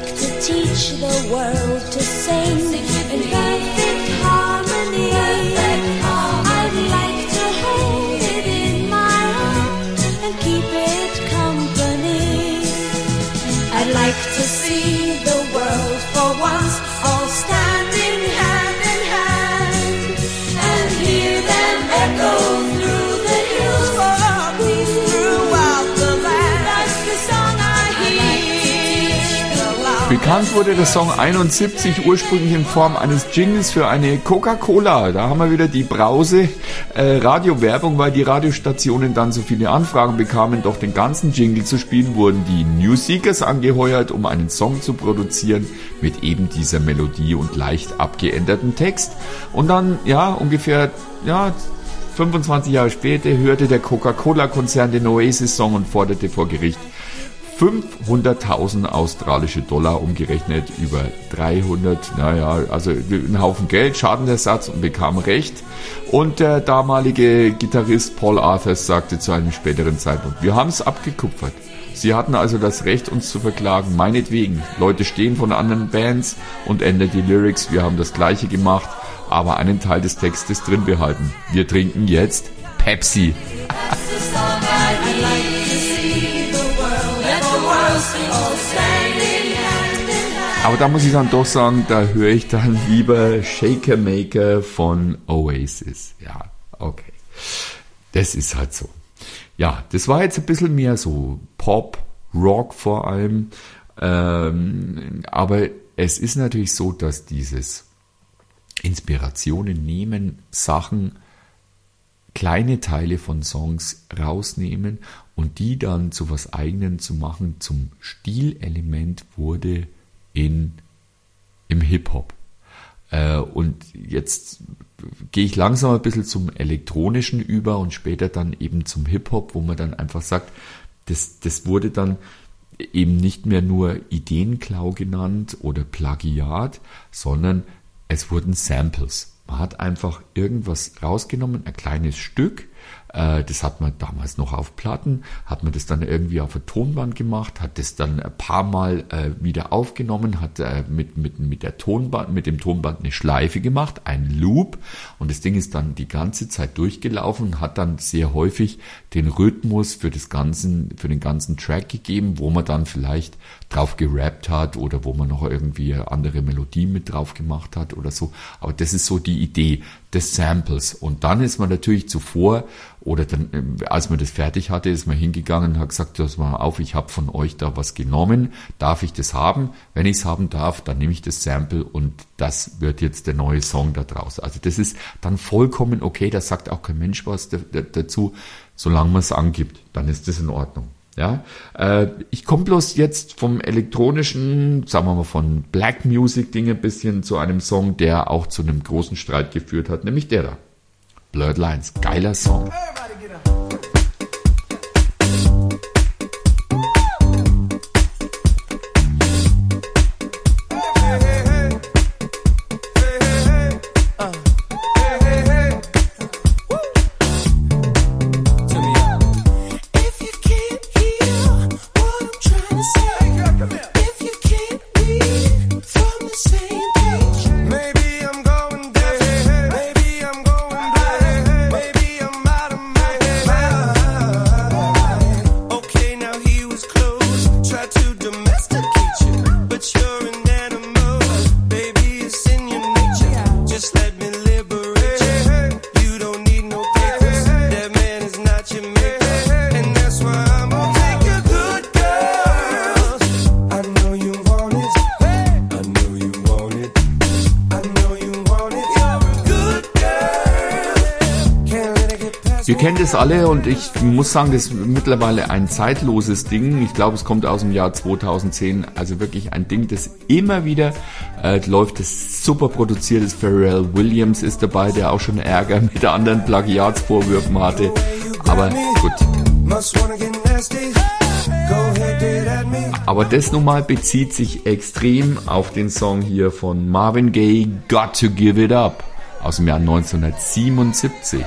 teach the world to sing in perfect harmony. I'd like to hold it in my arms and keep it company. I'd like to see the world for once all standing hand in hand and hear them echo through the hills for peace throughout the land. That's the song I hear. Bekannt wurde der Song 71 ursprünglich in Form eines Jingles für eine Coca-Cola. Da haben wir wieder die Brause Radiowerbung, weil die Radiostationen dann so viele Anfragen bekamen, doch den ganzen Jingle zu spielen, wurden die New Seekers angeheuert, um einen Song zu produzieren mit eben dieser Melodie und leicht abgeänderten Text. Und dann, ungefähr 25 Jahre später hörte der Coca-Cola-Konzern den Oasis-Song und forderte vor Gericht 500.000 australische Dollar, umgerechnet über 300, also ein Haufen Geld, Schadenersatz, und bekam Recht. Und der damalige Gitarrist Paul Arthurs sagte zu einem späteren Zeitpunkt: Wir haben es abgekupfert. Sie hatten also das Recht, uns zu verklagen, meinetwegen. Leute stehen von anderen Bands und ändern die Lyrics. Wir haben das Gleiche gemacht, aber einen Teil des Textes drin behalten. Wir trinken jetzt Pepsi. Aber da muss ich dann doch sagen, da höre ich dann lieber Shaker Maker von Oasis. Ja, okay. Das ist halt so. Ja, das war jetzt ein bisschen mehr so Pop, Rock vor allem. Aber es ist natürlich so, dass dieses Inspirationen nehmen, Sachen, kleine Teile von Songs rausnehmen und die dann zu was Eigenem zu machen, zum Stilelement wurde im Hip-Hop. Und jetzt gehe ich langsam ein bisschen zum Elektronischen über und später dann eben zum Hip-Hop, wo man dann einfach sagt, das wurde dann eben nicht mehr nur Ideenklau genannt oder Plagiat, sondern es wurden Samples. Man hat einfach irgendwas rausgenommen, ein kleines Stück, das hat man damals noch auf Platten, hat man das dann irgendwie auf ein Tonband gemacht, hat das dann ein paar Mal wieder aufgenommen, hat mit dem Tonband eine Schleife gemacht, ein Loop, und das Ding ist dann die ganze Zeit durchgelaufen und hat dann sehr häufig den Rhythmus für den ganzen Track gegeben, wo man dann vielleicht drauf gerappt hat oder wo man noch irgendwie eine andere Melodie mit drauf gemacht hat oder so. Aber das ist so die Idee des Samples. Und dann ist man natürlich zuvor, oder dann, als man das fertig hatte, ist man hingegangen und hat gesagt, pass mal auf, ich habe von euch da was genommen, darf ich das haben? Wenn ich es haben darf, dann nehme ich das Sample und das wird jetzt der neue Song da draus. Also das ist dann vollkommen okay, da sagt auch kein Mensch was dazu, solange man es angibt, dann ist das in Ordnung. Ja, ich komme bloß jetzt vom elektronischen, sagen wir mal von Black Music Ding ein bisschen zu einem Song, der auch zu einem großen Streit geführt hat, nämlich der da. Blurred Lines, geiler Song. Ihr kennt es alle und ich muss sagen, das ist mittlerweile ein zeitloses Ding. Ich glaube, es kommt aus dem Jahr 2010. Also wirklich ein Ding, das immer wieder läuft. Das super produziert ist. Pharrell Williams ist dabei, der auch schon Ärger mit anderen Plagiatsvorwürfen hatte. Aber gut. Aber das nun mal bezieht sich extrem auf den Song hier von Marvin Gaye, Got to Give It Up, aus dem Jahr 1977.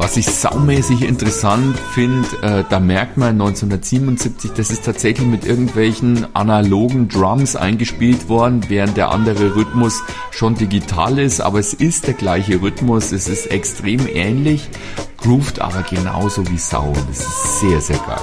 Was ich saumäßig interessant finde, da merkt man 1977, das ist tatsächlich mit irgendwelchen analogen Drums eingespielt worden, während der andere Rhythmus schon digital ist, aber es ist der gleiche Rhythmus, es ist extrem ähnlich, groovt aber genauso wie Sau. Das ist sehr, sehr geil.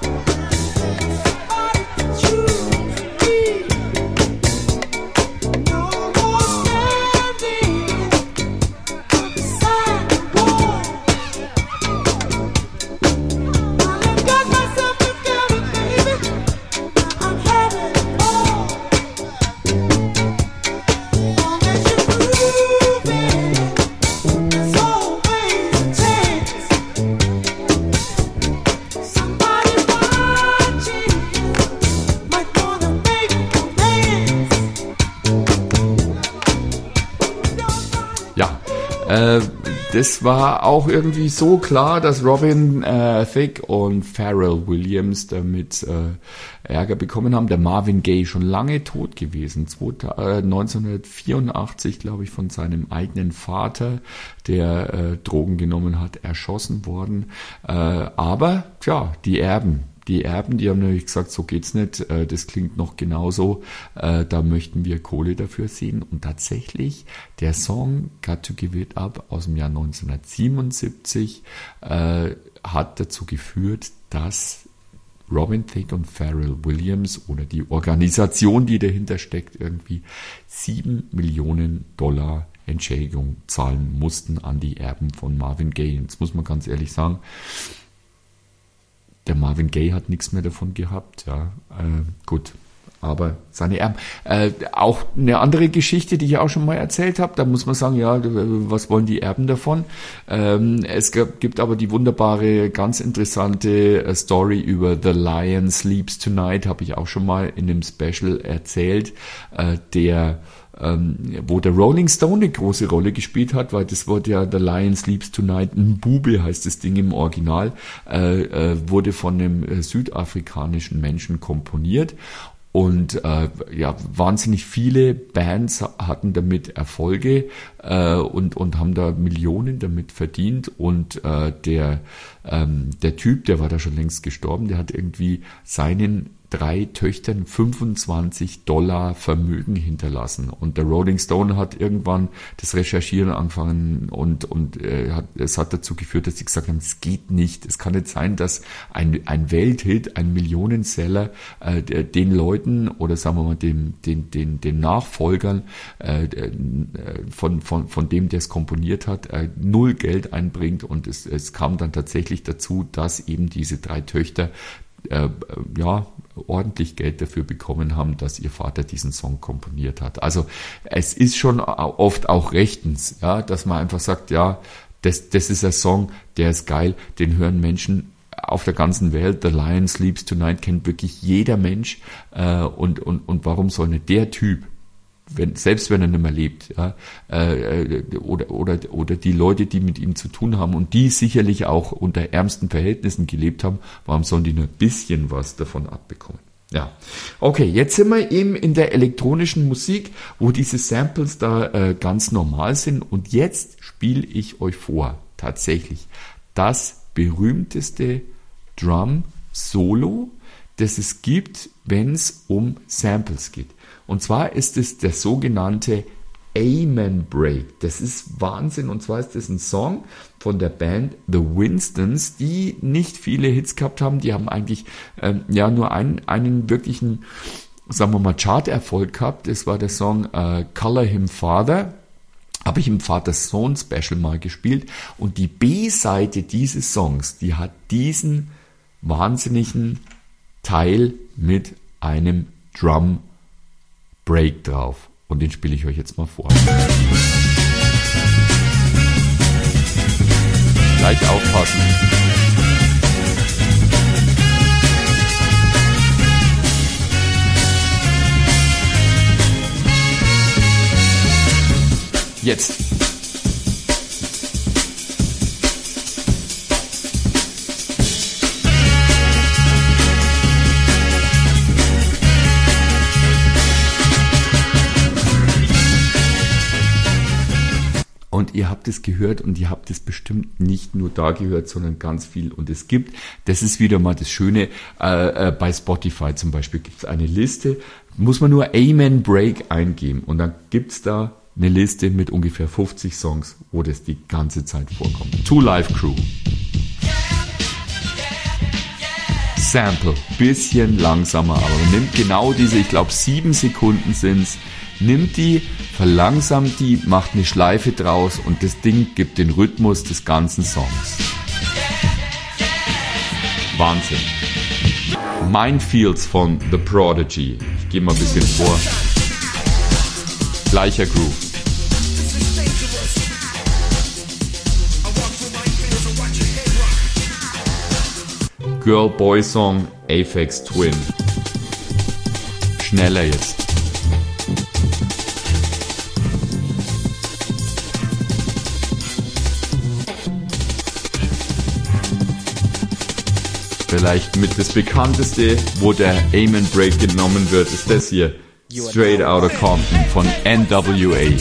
Das war auch irgendwie so klar, dass Robin Thicke und Pharrell Williams damit Ärger bekommen haben. Der Marvin Gaye schon lange tot gewesen, 1984, glaube ich, von seinem eigenen Vater, der Drogen genommen hat, erschossen worden. Aber tja, die Erben, die haben natürlich gesagt, so geht's nicht, das klingt noch genauso, da möchten wir Kohle dafür sehen. Und tatsächlich, der Song Got to Give It Up aus dem Jahr 1977 hat dazu geführt, dass Robin Thicke und Pharrell Williams oder die Organisation, die dahinter steckt, irgendwie $7 Millionen Entschädigung zahlen mussten an die Erben von Marvin Gaye. Jetzt muss man ganz ehrlich sagen, der Marvin Gaye hat nichts mehr davon gehabt, ja, gut, aber seine Erben. Auch eine andere Geschichte, die ich auch schon mal erzählt habe, da muss man sagen, ja, was wollen die Erben davon? Es gibt aber die wunderbare, ganz interessante Story über The Lion Sleeps Tonight, habe ich auch schon mal in einem Special erzählt, wo der Rolling Stone eine große Rolle gespielt hat, weil das wurde ja The Lion Sleeps Tonight, Mbube heißt das Ding im Original, wurde von einem südafrikanischen Menschen komponiert. Und wahnsinnig viele Bands hatten damit Erfolge und haben da Millionen damit verdient. Und der Typ, der war da schon längst gestorben, der hat irgendwie seinen 3 Töchtern $25 Vermögen hinterlassen. Und der Rolling Stone hat irgendwann das Recherchieren angefangen und es hat dazu geführt, dass sie gesagt haben, es geht nicht. Es kann nicht sein, dass ein Welthit, ein Millionenseller den Leuten oder sagen wir mal den Nachfolgern von dem, der es komponiert hat, null Geld einbringt. Und es kam dann tatsächlich dazu, dass eben diese 3 Töchter ordentlich Geld dafür bekommen haben, dass ihr Vater diesen Song komponiert hat. Also es ist schon oft auch rechtens, ja, dass man einfach sagt, ja, das ist ein Song, der ist geil, den hören Menschen auf der ganzen Welt. The Lion Sleeps Tonight kennt wirklich jeder Mensch und warum soll nicht der Typ, selbst wenn er nicht mehr lebt, ja, oder die Leute, die mit ihm zu tun haben und die sicherlich auch unter ärmsten Verhältnissen gelebt haben, warum sollen die nur ein bisschen was davon abbekommen? Ja, okay, jetzt sind wir eben in der elektronischen Musik, wo diese Samples da ganz normal sind und jetzt spiele ich euch vor, tatsächlich, das berühmteste Drum-Solo, das es gibt, wenn es um Samples geht. Und zwar ist es der sogenannte Amen Break. Das ist Wahnsinn. Und zwar ist das ein Song von der Band The Winstons, die nicht viele Hits gehabt haben. Die haben eigentlich nur einen wirklichen, sagen wir mal, Chart-Erfolg gehabt. Das war der Song Color Him Father. Habe ich im Vater-Sohn-Special mal gespielt. Und die B-Seite dieses Songs, die hat diesen wahnsinnigen Teil mit einem Drum Break drauf. Und den spiele ich euch jetzt mal vor. Gleich aufpassen. Jetzt. und ihr habt es gehört und ihr habt es bestimmt nicht nur da gehört, sondern ganz viel. Und es gibt, das ist wieder mal das Schöne, bei Spotify zum Beispiel gibt es eine Liste, muss man nur Amen Break eingeben und dann gibt's da eine Liste mit ungefähr 50 Songs, wo das die ganze Zeit vorkommt. Two Live Crew. Sample, bisschen langsamer, aber nimmt genau diese, ich glaube 7 Sekunden sind's, nimmt die, verlangsamt die, macht eine Schleife draus und das Ding gibt den Rhythmus des ganzen Songs. Wahnsinn. Minefields von The Prodigy. Ich gehe mal ein bisschen vor. Gleicher Groove. Girl-Boy-Song, Aphex Twin. Schneller jetzt. Vielleicht mit das bekannteste, wo der Amen Break genommen wird, ist das hier. Straight Outta Compton von NWA.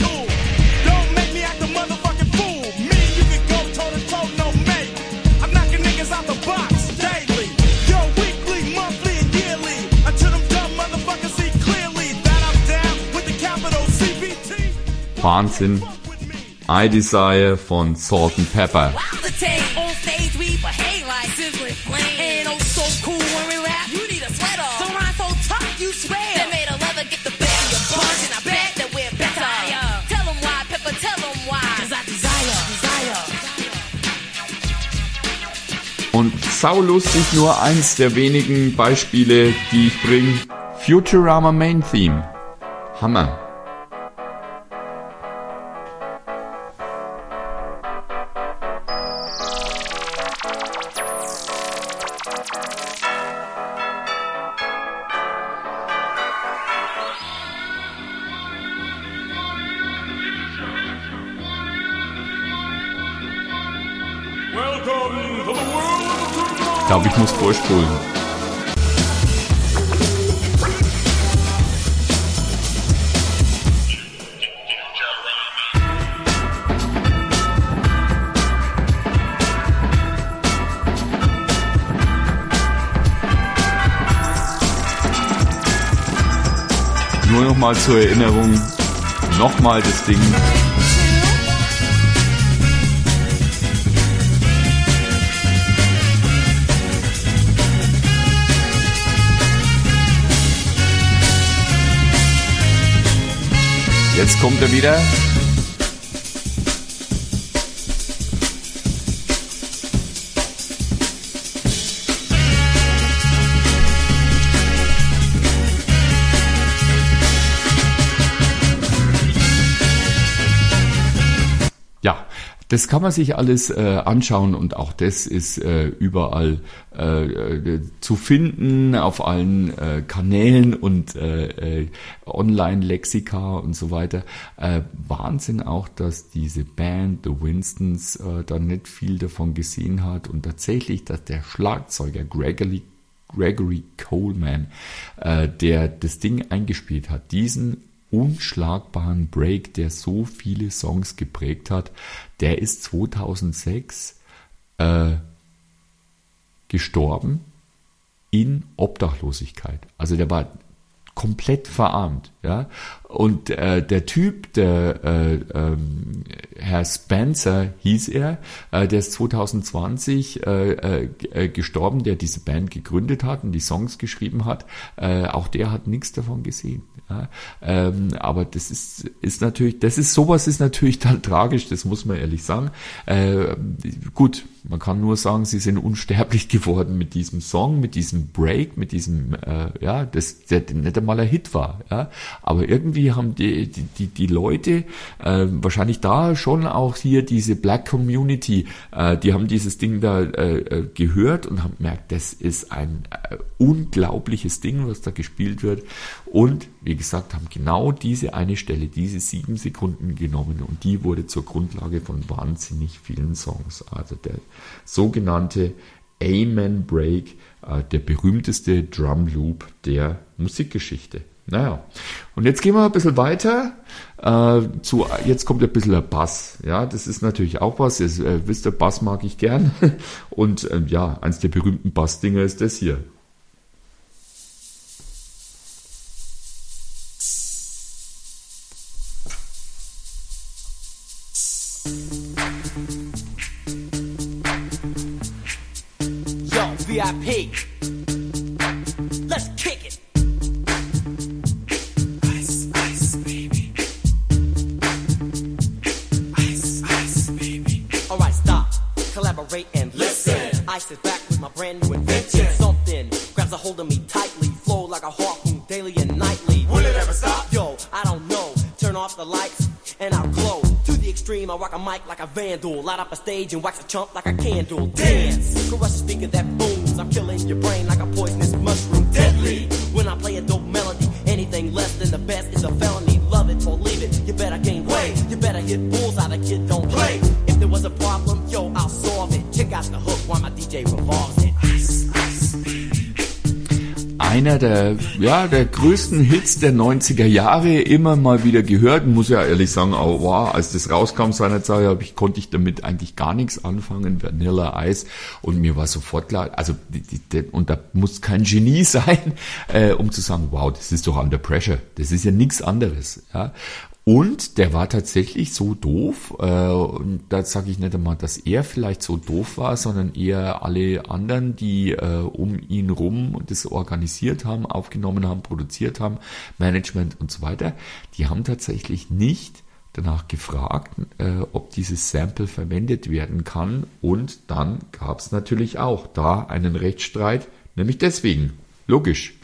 Wahnsinn. I Desire von Salt and Pepper. Und saulustig, nur eins der wenigen Beispiele, die ich bringe. Futurama Main Theme. Hammer. Ich glaube, ich muss vorspulen. Nur nochmal zur Erinnerung, nochmal das Ding. Jetzt kommt er wieder. Ja, das kann man sich alles anschauen und auch das ist überall zu finden auf allen Kanälen und Online-Lexika und so weiter. Wahnsinn auch, dass diese Band, The Winstons, da nicht viel davon gesehen hat und tatsächlich, dass der Schlagzeuger Gregory Coleman, der das Ding eingespielt hat, diesen unschlagbaren Break, der so viele Songs geprägt hat, der ist 2006 gestorben in Obdachlosigkeit. Also der war komplett verarmt, ja. Und der Typ, der Herr Spencer hieß er, der ist 2020 gestorben, der diese Band gegründet hat und die Songs geschrieben hat. Auch der hat nichts davon gesehen. Ja. Aber das ist natürlich, sowas ist natürlich dann tragisch, das muss man ehrlich sagen. Gut, man kann nur sagen, sie sind unsterblich geworden mit diesem Song, mit diesem Break, mit diesem, der nicht einmal ein Hit war. Ja. Aber irgendwie haben die Leute, wahrscheinlich da schon auch hier diese Black Community, die haben dieses Ding da gehört und haben gemerkt, das ist ein unglaubliches Ding, was da gespielt wird. Und wie gesagt, haben genau diese eine Stelle, diese 7 Sekunden genommen und die wurde zur Grundlage von wahnsinnig vielen Songs. Also der sogenannte Amen Break, der berühmteste Drum Loop der Musikgeschichte. Naja, und jetzt gehen wir ein bisschen weiter. Jetzt kommt ein bisschen der Bass. Ja, das ist natürlich auch was. Wisst ihr, Bass mag ich gern. Und ja, eins der berühmten Bassdinger ist das hier. Yo, VIP. Let's kick it. Ice, ice, baby. Ice, ice, baby. Alright, stop. Collaborate and listen. I sit back with my brand new invention. Something grabs a hold of me tightly. Flow like a harpoon daily and nightly. Will it ever stop? Yo, I don't know. Turn off the lights and I'll glow. To the extreme, I rock a mic like a vandal. Light up a stage and wax a chump like a candle. Dance, crush a speaker that booms. I'm killing your brain like a poisonous mushroom. Deadly, when I play a dope melody. Anything less than the best is a felony. Love it or leave it, you better gain weight. You better hit bullseye, the kid don't play. If there was a problem, yo, I'll solve it. Check out the hook while my DJ revolves it. Ice, ice, baby. Einer der größten Hits der 90er Jahre, immer mal wieder gehört. Muss ja ehrlich sagen, oh, wow, als das rauskam seinerzeit, konnte ich damit eigentlich gar nichts anfangen, Vanilla Ice. Und mir war sofort klar, also und da muss kein Genie sein, um zu sagen, wow, das ist doch Under Pressure. Das ist ja nichts anderes. Ja. Und der war tatsächlich so doof, und da sage ich nicht einmal, dass er vielleicht so doof war, sondern eher alle anderen, die um ihn rum das organisiert haben, aufgenommen haben, produziert haben, Management und so weiter, die haben tatsächlich nicht danach gefragt, ob dieses Sample verwendet werden kann. Und dann gab es natürlich auch da einen Rechtsstreit, nämlich deswegen. Logisch.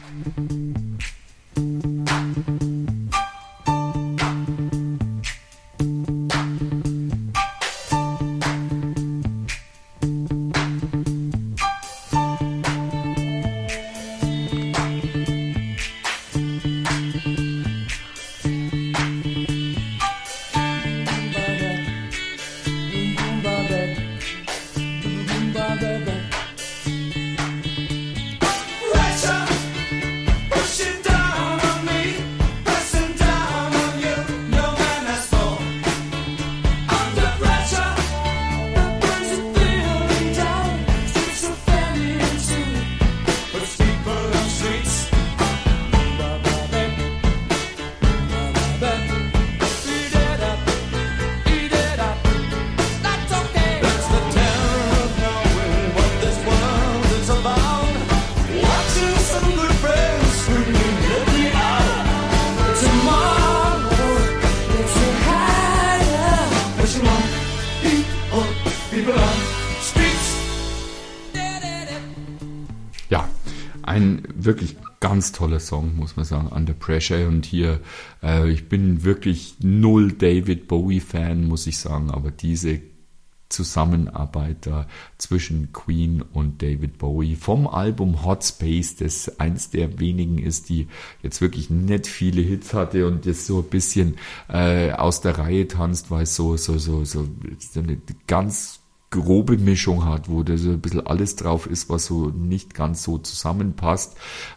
Ein wirklich ganz toller Song, muss man sagen, Under Pressure. Und hier, ich bin wirklich null David Bowie-Fan, muss ich sagen, aber diese Zusammenarbeit da zwischen Queen und David Bowie vom Album Hot Space, das eins der wenigen ist, die jetzt wirklich nicht viele Hits hatte und das so ein bisschen aus der Reihe tanzt, weil es so eine ganz grobe Mischung hat, wo da so ein bisschen alles drauf ist, was so nicht ganz so zusammenpasst.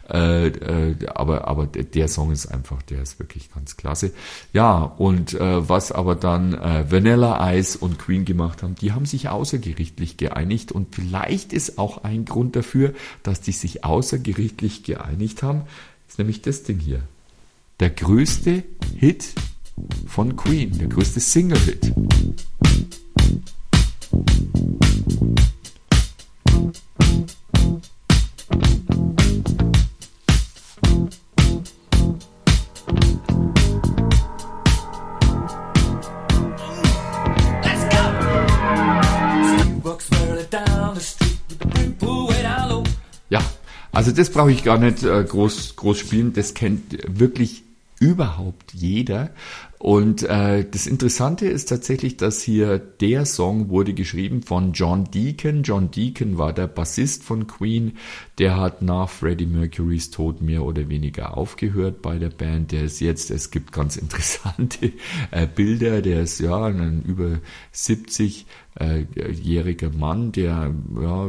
Aber der Song ist einfach, der ist wirklich ganz klasse. Ja, und was aber dann Vanilla Ice und Queen gemacht haben, die haben sich außergerichtlich geeinigt und vielleicht ist auch ein Grund dafür, dass die sich außergerichtlich geeinigt haben, ist nämlich das Ding hier. Der größte Hit von Queen, der größte Single-Hit. Ja, also das brauche ich gar nicht groß spielen, das kennt wirklich überhaupt jeder. Und das Interessante ist tatsächlich, dass hier der Song wurde geschrieben von John Deacon. John Deacon war der Bassist von Queen. Der hat nach Freddie Mercurys Tod mehr oder weniger aufgehört bei der Band. Der ist jetzt, es gibt ganz interessante Bilder, der ist ja ein über 70-jähriger Mann, der, ja,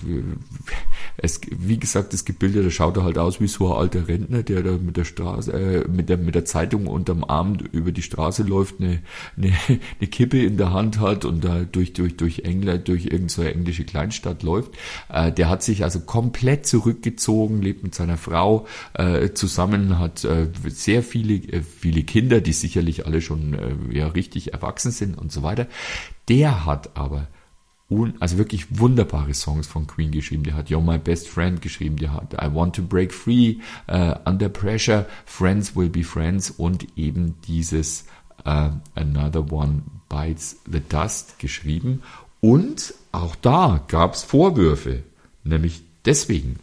wie gesagt, es gibt Bilder, da schaut er halt aus wie so ein alter Rentner, der da mit der Straße, mit der Zeitung unterm Arm über die Straße läuft, eine Kippe in der Hand hat und da durch England, durch irgendeine so englische Kleinstadt läuft. Der hat sich also komplett zurückgezogen, lebt mit seiner Frau zusammen, hat sehr viele Kinder, die sicherlich alle schon ja richtig erwachsen sind und so weiter. Der hat aber also wirklich wunderbare Songs von Queen geschrieben. Der hat You're My Best Friend geschrieben, der hat I Want to Break Free, Under Pressure, Friends Will Be Friends und eben dieses Another One Bites the Dust geschrieben. Und auch da gab es Vorwürfe, nämlich deswegen.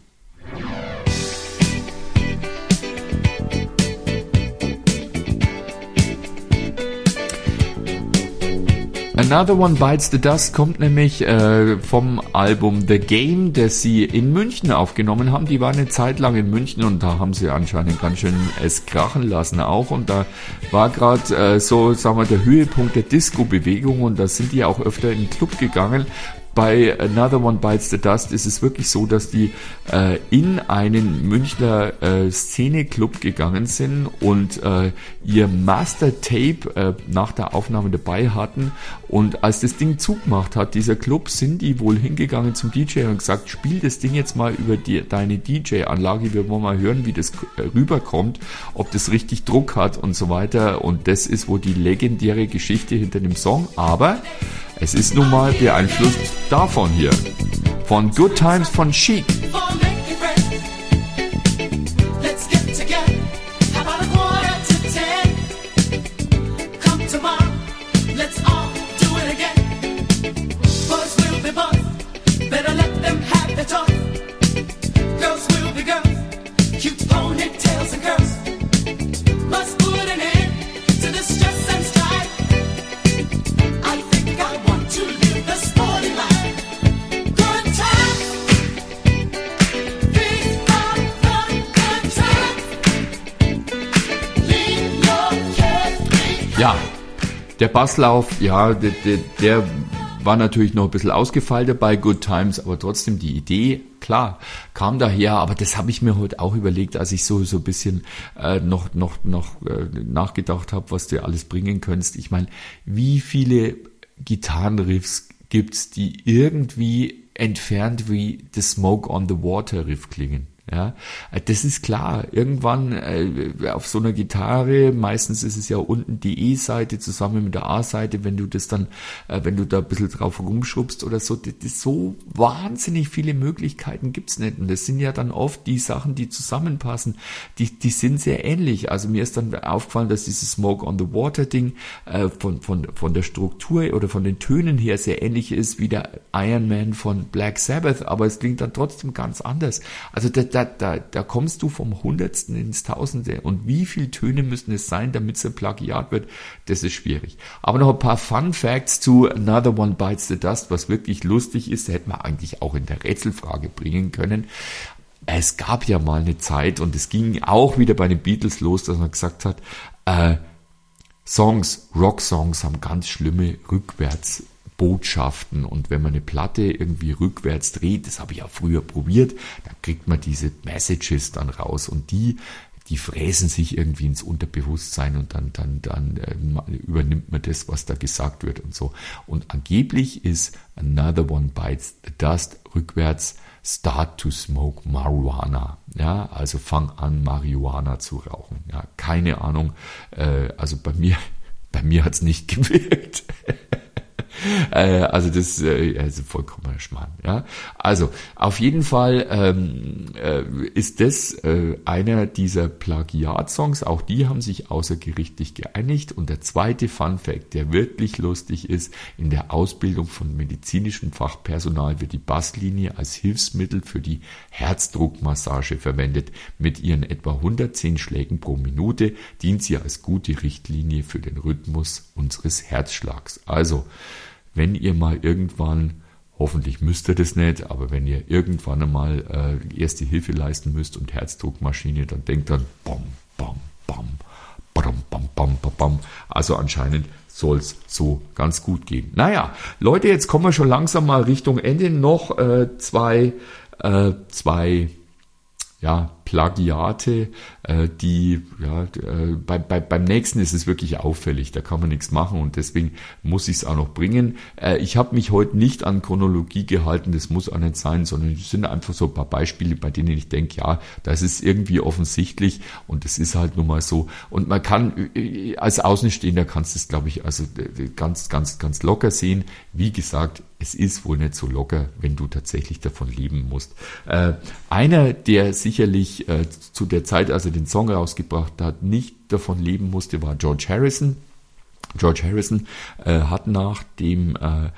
Another One Bites the Dust kommt nämlich vom Album The Game, das sie in München aufgenommen haben. Die waren eine Zeit lang in München und da haben sie anscheinend ganz schön es krachen lassen auch. Und da war gerade so, sagen wir, der Höhepunkt der Disco-Bewegung und da sind die auch öfter in den Club gegangen. Bei Another One Bites the Dust ist es wirklich so, dass die in einen Münchner Szene-Club gegangen sind und ihr Master-Tape nach der Aufnahme dabei hatten. Und als das Ding zugemacht hat, dieser Club, sind die wohl hingegangen zum DJ und gesagt, spiel das Ding jetzt mal über deine DJ-Anlage, wir wollen mal hören, wie das rüberkommt, ob das richtig Druck hat und so weiter. Und das ist wohl die legendäre Geschichte hinter dem Song. Aber es ist nun mal beeinflusst davon hier. Von Good Times von Chic. Ja, der Basslauf, ja, der war natürlich noch ein bisschen ausgefeilter bei Good Times, aber trotzdem die Idee, klar, kam daher, aber das habe ich mir heute auch überlegt, als ich so ein bisschen noch nachgedacht habe, was du alles bringen könntest. Ich meine, wie viele Gitarrenriffs gibt's, die irgendwie entfernt wie The Smoke on the Water Riff klingen? Ja, das ist klar. Irgendwann auf so einer Gitarre, meistens ist es ja unten die E-Seite zusammen mit der A-Seite, wenn du das dann, wenn du da ein bisschen drauf rumschrubst oder so, so wahnsinnig viele Möglichkeiten gibt's nicht. Und das sind ja dann oft die Sachen, die zusammenpassen, die sind sehr ähnlich. Also mir ist dann aufgefallen, dass dieses Smoke on the Water Ding von der Struktur oder von den Tönen her sehr ähnlich ist wie der Iron Man von Black Sabbath, aber es klingt dann trotzdem ganz anders. Also da kommst du vom Hundertsten ins Tausende. Und wie viele Töne müssen es sein, damit es ein Plagiat wird? Das ist schwierig. Aber noch ein paar Fun Facts zu Another One Bites the Dust, was wirklich lustig ist. Hätte man eigentlich auch in der Rätselfrage bringen können. Es gab ja mal eine Zeit, und es ging auch wieder bei den Beatles los, dass man gesagt hat, Rock-Songs haben ganz schlimme Rückwärtsbotschaften, und wenn man eine Platte irgendwie rückwärts dreht, das habe ich ja früher probiert, dann kriegt man diese Messages dann raus, und die fräsen sich irgendwie ins Unterbewusstsein, und dann übernimmt man das, was da gesagt wird und so. Und angeblich ist Another One Bites the Dust rückwärts Start to smoke marijuana. Ja, also fang an, Marihuana zu rauchen. Ja, keine Ahnung. Also bei mir hat's nicht gewirkt. Also das ist vollkommener Schmarrn. Ja? Also auf jeden Fall ist das einer dieser Plagiatsongs. Auch die haben sich außergerichtlich geeinigt. Und der zweite Funfact, der wirklich lustig ist: In der Ausbildung von medizinischem Fachpersonal wird die Basslinie als Hilfsmittel für die Herzdruckmassage verwendet. Mit ihren etwa 110 Schlägen pro Minute dient sie als gute Richtlinie für den Rhythmus unseres Herzschlags. Also, wenn ihr mal irgendwann, hoffentlich müsst ihr das nicht, aber wenn ihr irgendwann einmal erste Hilfe leisten müsst und Herzdruckmaschine, dann denkt dann bam, bam, bam, bam, bam, bam, bam, bam. Also anscheinend soll es so ganz gut gehen. Naja, Leute, jetzt kommen wir schon langsam mal Richtung Ende. Noch zwei Plagiate, die beim nächsten ist es wirklich auffällig, da kann man nichts machen und deswegen muss ich es auch noch bringen. Ich habe mich heute nicht an Chronologie gehalten, das muss auch nicht sein, sondern es sind einfach so ein paar Beispiele, bei denen ich denke, ja, das ist irgendwie offensichtlich und das ist halt nun mal so. Und man kann, als Außenstehender kannst du es, glaube ich, also ganz, ganz, ganz locker sehen. Wie gesagt, es ist wohl nicht so locker, wenn du tatsächlich davon leben musst. Einer, der sicherlich zu der Zeit, als er den Song rausgebracht hat, nicht davon leben musste, war George Harrison. George Harrison hat nach dem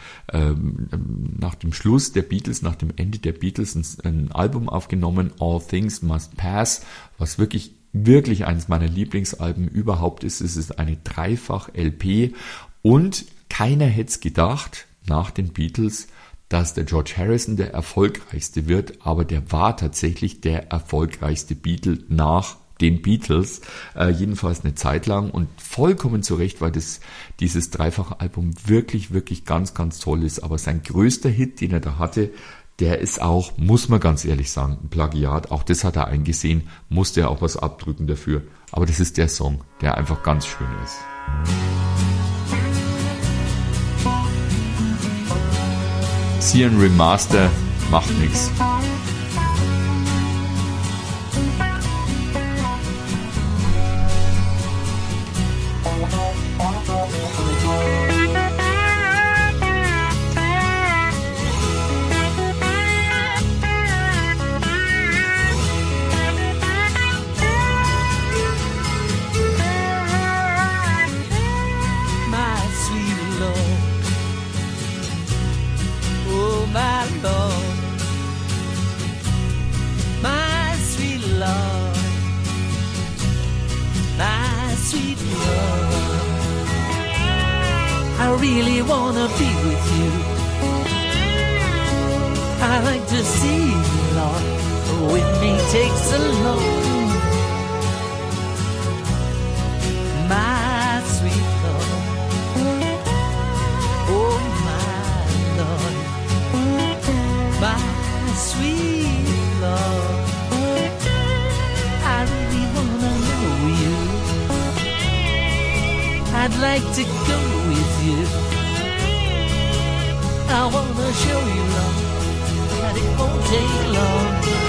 Schluss der Beatles, nach dem Ende der Beatles ein Album aufgenommen, All Things Must Pass, was wirklich eines meiner Lieblingsalben überhaupt ist. Es ist eine Dreifach-LP und keiner hätte es gedacht, nach den Beatles, dass der George Harrison der erfolgreichste wird, aber der war tatsächlich der erfolgreichste Beatle nach den Beatles, jedenfalls eine Zeit lang und vollkommen zu Recht, weil dieses Dreifach-Album wirklich, wirklich ganz, ganz toll ist, aber sein größter Hit, den er da hatte, der ist auch, muss man ganz ehrlich sagen, ein Plagiat, auch das hat er eingesehen, musste er auch was abdrücken dafür, aber das ist der Song, der einfach ganz schön ist. Hier ein Remaster macht nichts. I really wanna be with you. I like to see you, Lord, with me take so long. My sweet Lord, oh my Lord, my sweet Lord, I really wanna know you. I'd like to go with you. I wanna show you, Lord, that it won't take long.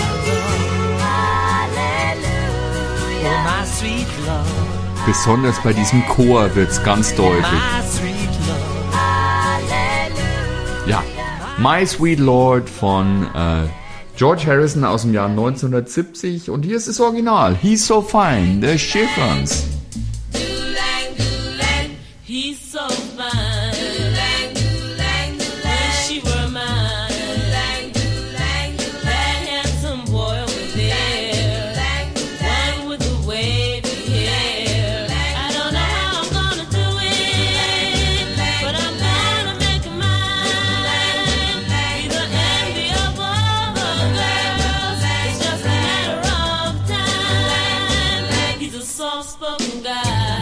Hallelujah. Oh, my sweet Lord. Besonders bei diesem Chor wird's ganz deutlich. My sweet Lord. Hallelujah. Ja, My Sweet Lord von George Harrison aus dem Jahr 1970 und hier ist das Original. He's so fine, the Chiffons. He's so fine. Wish she were mine. That handsome boy over there, one with the wavy hair. I don't know how I'm gonna do it, but I'm gonna make him mine. He's the envy of all the girls. It's just a matter of time. He's a soft-spoken guy.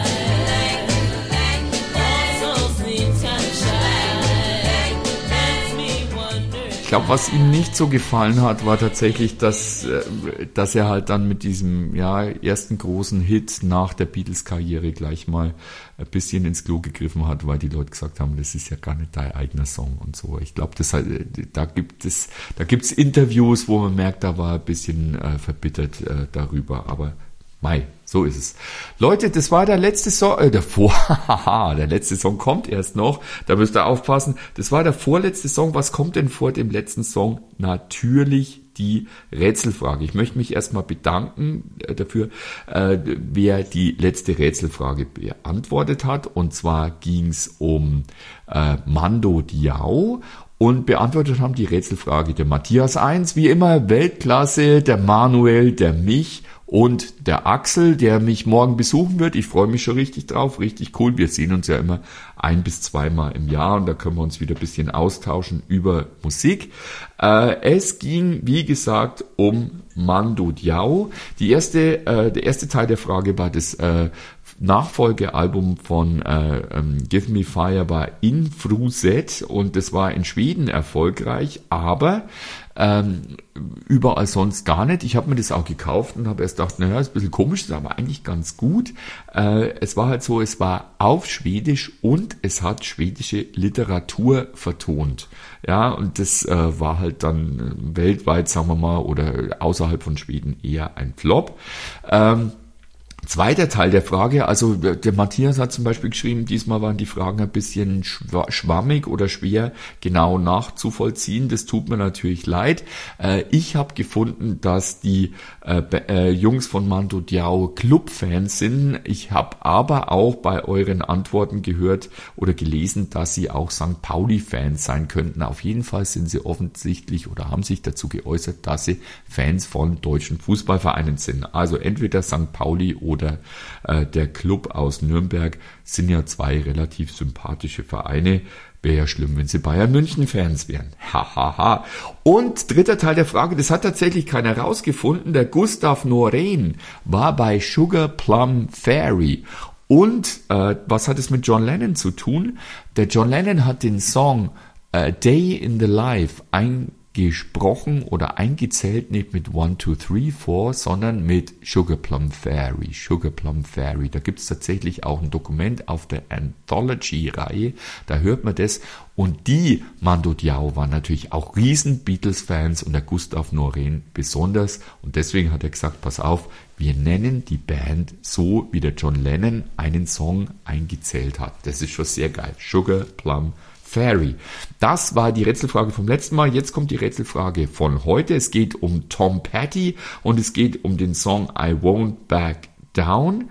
Ich glaube, was ihm nicht so gefallen hat, war tatsächlich, dass er halt dann mit diesem ersten großen Hit nach der Beatles-Karriere gleich mal ein bisschen ins Klo gegriffen hat, weil die Leute gesagt haben, das ist ja gar nicht dein eigener Song und so. Ich glaube, da gibt's Interviews, wo man merkt, da war er ein bisschen verbittert darüber, aber Mai, so ist es. Leute, das war der letzte Song, der letzte Song kommt erst noch, da müsst ihr aufpassen. Das war der vorletzte Song. Was kommt denn vor dem letzten Song? Natürlich die Rätselfrage. Ich möchte mich erstmal bedanken dafür, wer die letzte Rätselfrage beantwortet hat. Und zwar ging es um Mando Diao. Und beantwortet haben die Rätselfrage der Matthias 1, wie immer Weltklasse, der Manuel, der mich und der Axel, der mich morgen besuchen wird. Ich freue mich schon richtig drauf, richtig cool. Wir sehen uns ja immer 1 bis 2 Mal im Jahr und da können wir uns wieder ein bisschen austauschen über Musik. Es ging, wie gesagt, um Mando Diao. Der erste Teil der Frage war das Nachfolgealbum von Give Me Fire war Infruset und das war in Schweden erfolgreich, aber überall sonst gar nicht. Ich habe mir das auch gekauft und habe erst gedacht, naja, ist ein bisschen komisch, ist aber eigentlich ganz gut. Es war halt so, es war auf Schwedisch und es hat schwedische Literatur vertont. Ja, und das war halt dann weltweit, sagen wir mal, oder außerhalb von Schweden eher ein Flop. Zweiter Teil der Frage, also der Matthias hat zum Beispiel geschrieben, diesmal waren die Fragen ein bisschen schwammig oder schwer genau nachzuvollziehen. Das tut mir natürlich leid. Ich habe gefunden, dass die Jungs von Mando Diao Clubfans sind. Ich habe aber auch bei euren Antworten gehört oder gelesen, dass sie auch St. Pauli-Fans sein könnten. Auf jeden Fall sind sie offensichtlich oder haben sich dazu geäußert, dass sie Fans von deutschen Fußballvereinen sind. Also entweder St. Pauli oder der Club aus Nürnberg, sind ja 2 relativ sympathische Vereine. Wäre ja schlimm, wenn sie Bayern München-Fans wären. Hahaha. Und dritter Teil der Frage, das hat tatsächlich keiner rausgefunden. Der Gustav Noreen war bei Sugar Plum Fairy. Und was hat es mit John Lennon zu tun? Der John Lennon hat den Song A Day in the Life eingesprochen oder eingezählt, nicht mit 1, 2, 3, 4, sondern mit Sugar Plum Fairy. Sugar Plum Fairy. Da gibt es tatsächlich auch ein Dokument auf der Anthology-Reihe. Da hört man das. Und die Mando Diao waren natürlich auch riesen Beatles-Fans und der Gustav Noreen besonders. Und deswegen hat er gesagt, pass auf, wir nennen die Band so, wie der John Lennon einen Song eingezählt hat. Das ist schon sehr geil. Sugar Plum Fairy. Das war die Rätselfrage vom letzten Mal. Jetzt kommt die Rätselfrage von heute. Es geht um Tom Petty und es geht um den Song I Won't Back Down.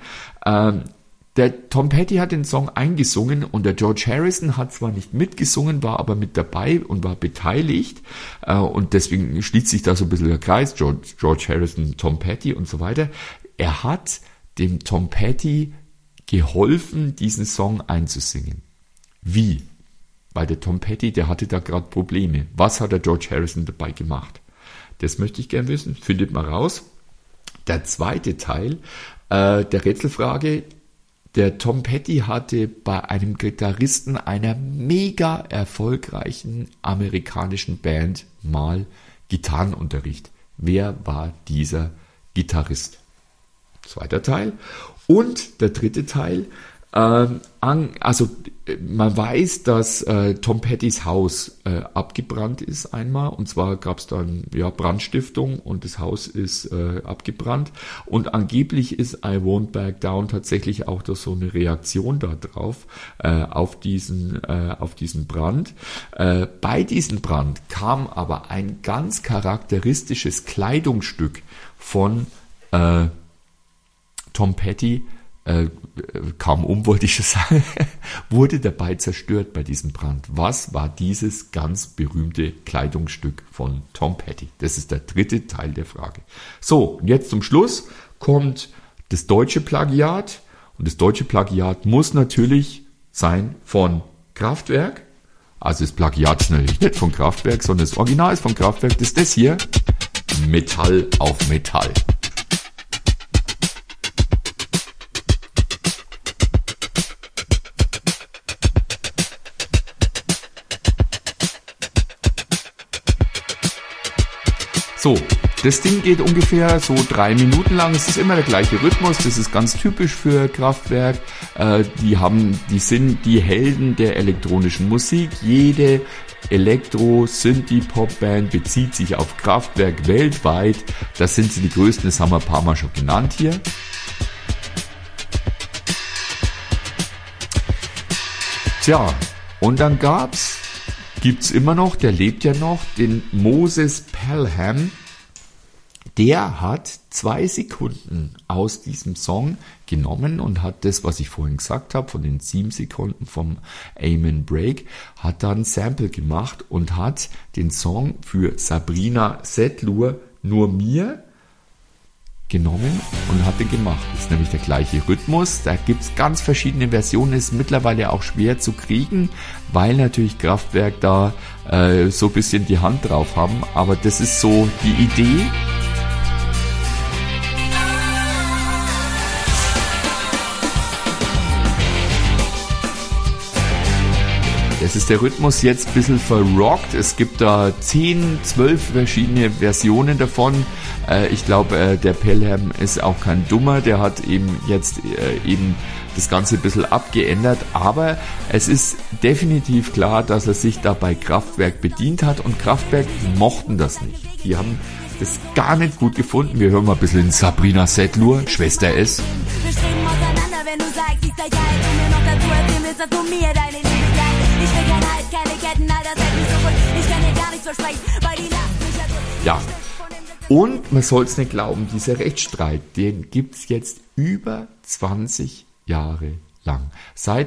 Der Tom Petty hat den Song eingesungen und der George Harrison hat zwar nicht mitgesungen, war aber mit dabei und war beteiligt. Und deswegen schließt sich da so ein bisschen der Kreis. George Harrison, Tom Petty und so weiter. Er hat dem Tom Petty geholfen, diesen Song einzusingen. Wie? Weil der Tom Petty, der hatte da gerade Probleme. Was hat der George Harrison dabei gemacht? Das möchte ich gerne wissen. Findet mal raus. Der zweite Teil der Rätselfrage. Der Tom Petty hatte bei einem Gitarristen einer mega erfolgreichen amerikanischen Band mal Gitarrenunterricht. Wer war dieser Gitarrist? Zweiter Teil. Und der dritte Teil. Also man weiß, dass Tom Pettys Haus abgebrannt ist einmal, und zwar gab es dann Brandstiftung und das Haus ist abgebrannt, und angeblich ist I Won't Back Down tatsächlich auch so eine Reaktion darauf, auf diesen Brand. Bei diesem Brand kam aber ein ganz charakteristisches Kleidungsstück von Tom Petty, wollte ich schon sagen, wurde dabei zerstört bei diesem Brand. Was war dieses ganz berühmte Kleidungsstück von Tom Petty? Das ist der dritte Teil der Frage. So, und jetzt zum Schluss kommt das deutsche Plagiat. Und das deutsche Plagiat muss natürlich sein von Kraftwerk. Also das Plagiat ist natürlich nicht von Kraftwerk, sondern das Original ist von Kraftwerk. Das ist das hier. Metall auf Metall. So, das Ding geht ungefähr so 3 Minuten lang. Es ist immer der gleiche Rhythmus. Das ist ganz typisch für Kraftwerk. Die sind die Helden der elektronischen Musik. Jede Elektro-Synthie-Pop-Band bezieht sich auf Kraftwerk weltweit. Das sind sie die größten. Das haben wir ein paar Mal schon genannt hier. Tja, und dann gibt's immer noch, der lebt ja noch, den Moses Pelham. Der hat 2 Sekunden aus diesem Song genommen und hat das, was ich vorhin gesagt habe, von den 7 Sekunden vom Amen Break, hat dann ein Sample gemacht und hat den Song für Sabrina Setlur, Nur mir, genommen und hat den gemacht. Das ist nämlich der gleiche Rhythmus. Da gibt es ganz verschiedene Versionen. Ist mittlerweile auch schwer zu kriegen, weil natürlich Kraftwerk da so ein bisschen die Hand drauf haben. Aber das ist so die Idee. Das ist der Rhythmus jetzt ein bisschen verrockt. Es gibt da 10, 12 verschiedene Versionen davon. Ich glaube, der Pelham ist auch kein Dummer. Der hat eben jetzt eben das Ganze ein bisschen abgeändert. Aber es ist definitiv klar, dass er sich da bei Kraftwerk bedient hat. Und Kraftwerk mochten das nicht. Die haben das gar nicht gut gefunden. Wir hören mal ein bisschen in Sabrina Setlur, Schwester S. Wir streben auseinander, wenn du sagst, ich sei geil. Und mir noch dazu erzählen willst, dass du mir deine Liebe geil. Ich will kein Hals, keine Ketten, all das hält mich so gut. Ich kann dir gar nichts versprechen, weil die Last mich erdrückt. Ja. Und man soll es nicht glauben, dieser Rechtsstreit, den gibt es jetzt über 20 Jahre lang. Seit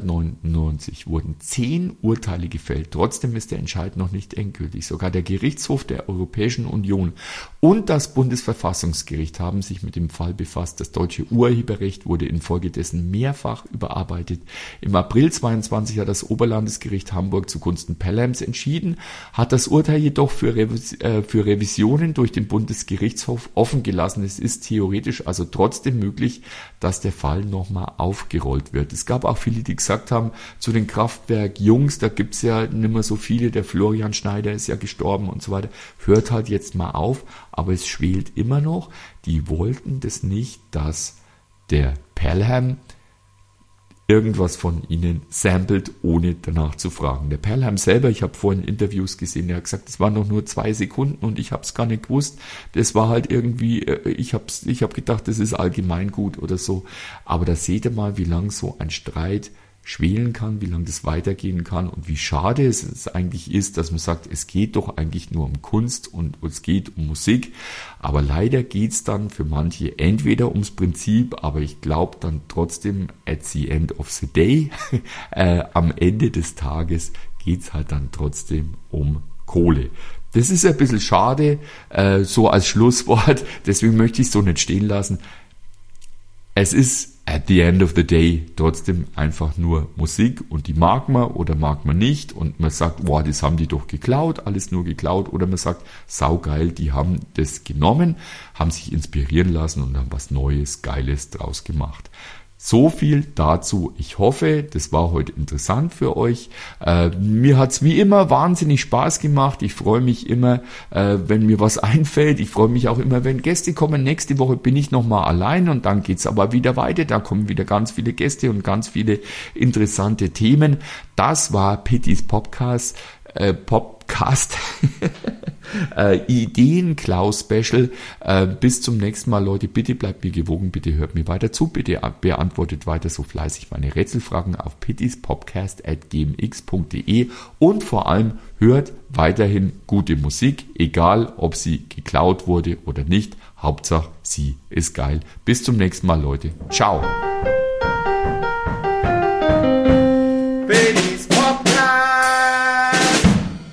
1999 wurden 10 Urteile gefällt. Trotzdem ist der Entscheid noch nicht endgültig. Sogar der Gerichtshof der Europäischen Union und das Bundesverfassungsgericht haben sich mit dem Fall befasst. Das deutsche Urheberrecht wurde infolgedessen mehrfach überarbeitet. Im April 22 hat das Oberlandesgericht Hamburg zugunsten Pelhams entschieden, hat das Urteil jedoch für Revisionen durch den Bundesgerichtshof offen gelassen. Es ist theoretisch also trotzdem möglich, dass der Fall nochmal aufgerollt wird. Es gab auch viele, die gesagt haben, zu den Kraftwerk-Jungs, da gibt's ja nicht mehr so viele, der Florian Schneider ist ja gestorben und so weiter, hört halt jetzt mal auf, aber es schwelt immer noch. Die wollten das nicht, dass der Pelham irgendwas von ihnen samplet, ohne danach zu fragen. Der Pelham selber, ich habe vorhin Interviews gesehen, der hat gesagt, es waren noch nur 2 Sekunden und ich habe es gar nicht gewusst. Das war halt irgendwie, ich hab gedacht, das ist allgemeingut oder so. Aber da seht ihr mal, wie lang so ein Streit schwelen kann, wie lange das weitergehen kann und wie schade es eigentlich ist, dass man sagt, es geht doch eigentlich nur um Kunst und es geht um Musik, aber leider geht's dann für manche entweder ums Prinzip, aber ich glaube dann trotzdem at the end of the day, am Ende des Tages geht's halt dann trotzdem um Kohle. Das ist ein bisschen schade, so als Schlusswort, deswegen möchte ich es so nicht stehen lassen. Es ist at the end of the day trotzdem einfach nur Musik und die mag man oder mag man nicht und man sagt, boah, das haben die doch geklaut, alles nur geklaut, oder man sagt, saugeil, die haben das genommen, haben sich inspirieren lassen und haben was Neues, Geiles draus gemacht. So viel dazu. Ich hoffe, das war heute interessant für euch. Mir hat's wie immer wahnsinnig Spaß gemacht. Ich freue mich immer, wenn mir was einfällt. Ich freue mich auch immer, wenn Gäste kommen. Nächste Woche bin ich nochmal allein und dann geht's aber wieder weiter. Da kommen wieder ganz viele Gäste und ganz viele interessante Themen. Das war Pittys Podcast. Ideenklau-Special. Bis zum nächsten Mal, Leute. Bitte bleibt mir gewogen, bitte hört mir weiter zu, bitte beantwortet weiter so fleißig meine Rätselfragen auf pittyspodcast@gmx.de und vor allem hört weiterhin gute Musik, egal ob sie geklaut wurde oder nicht. Hauptsache, sie ist geil. Bis zum nächsten Mal, Leute. Ciao.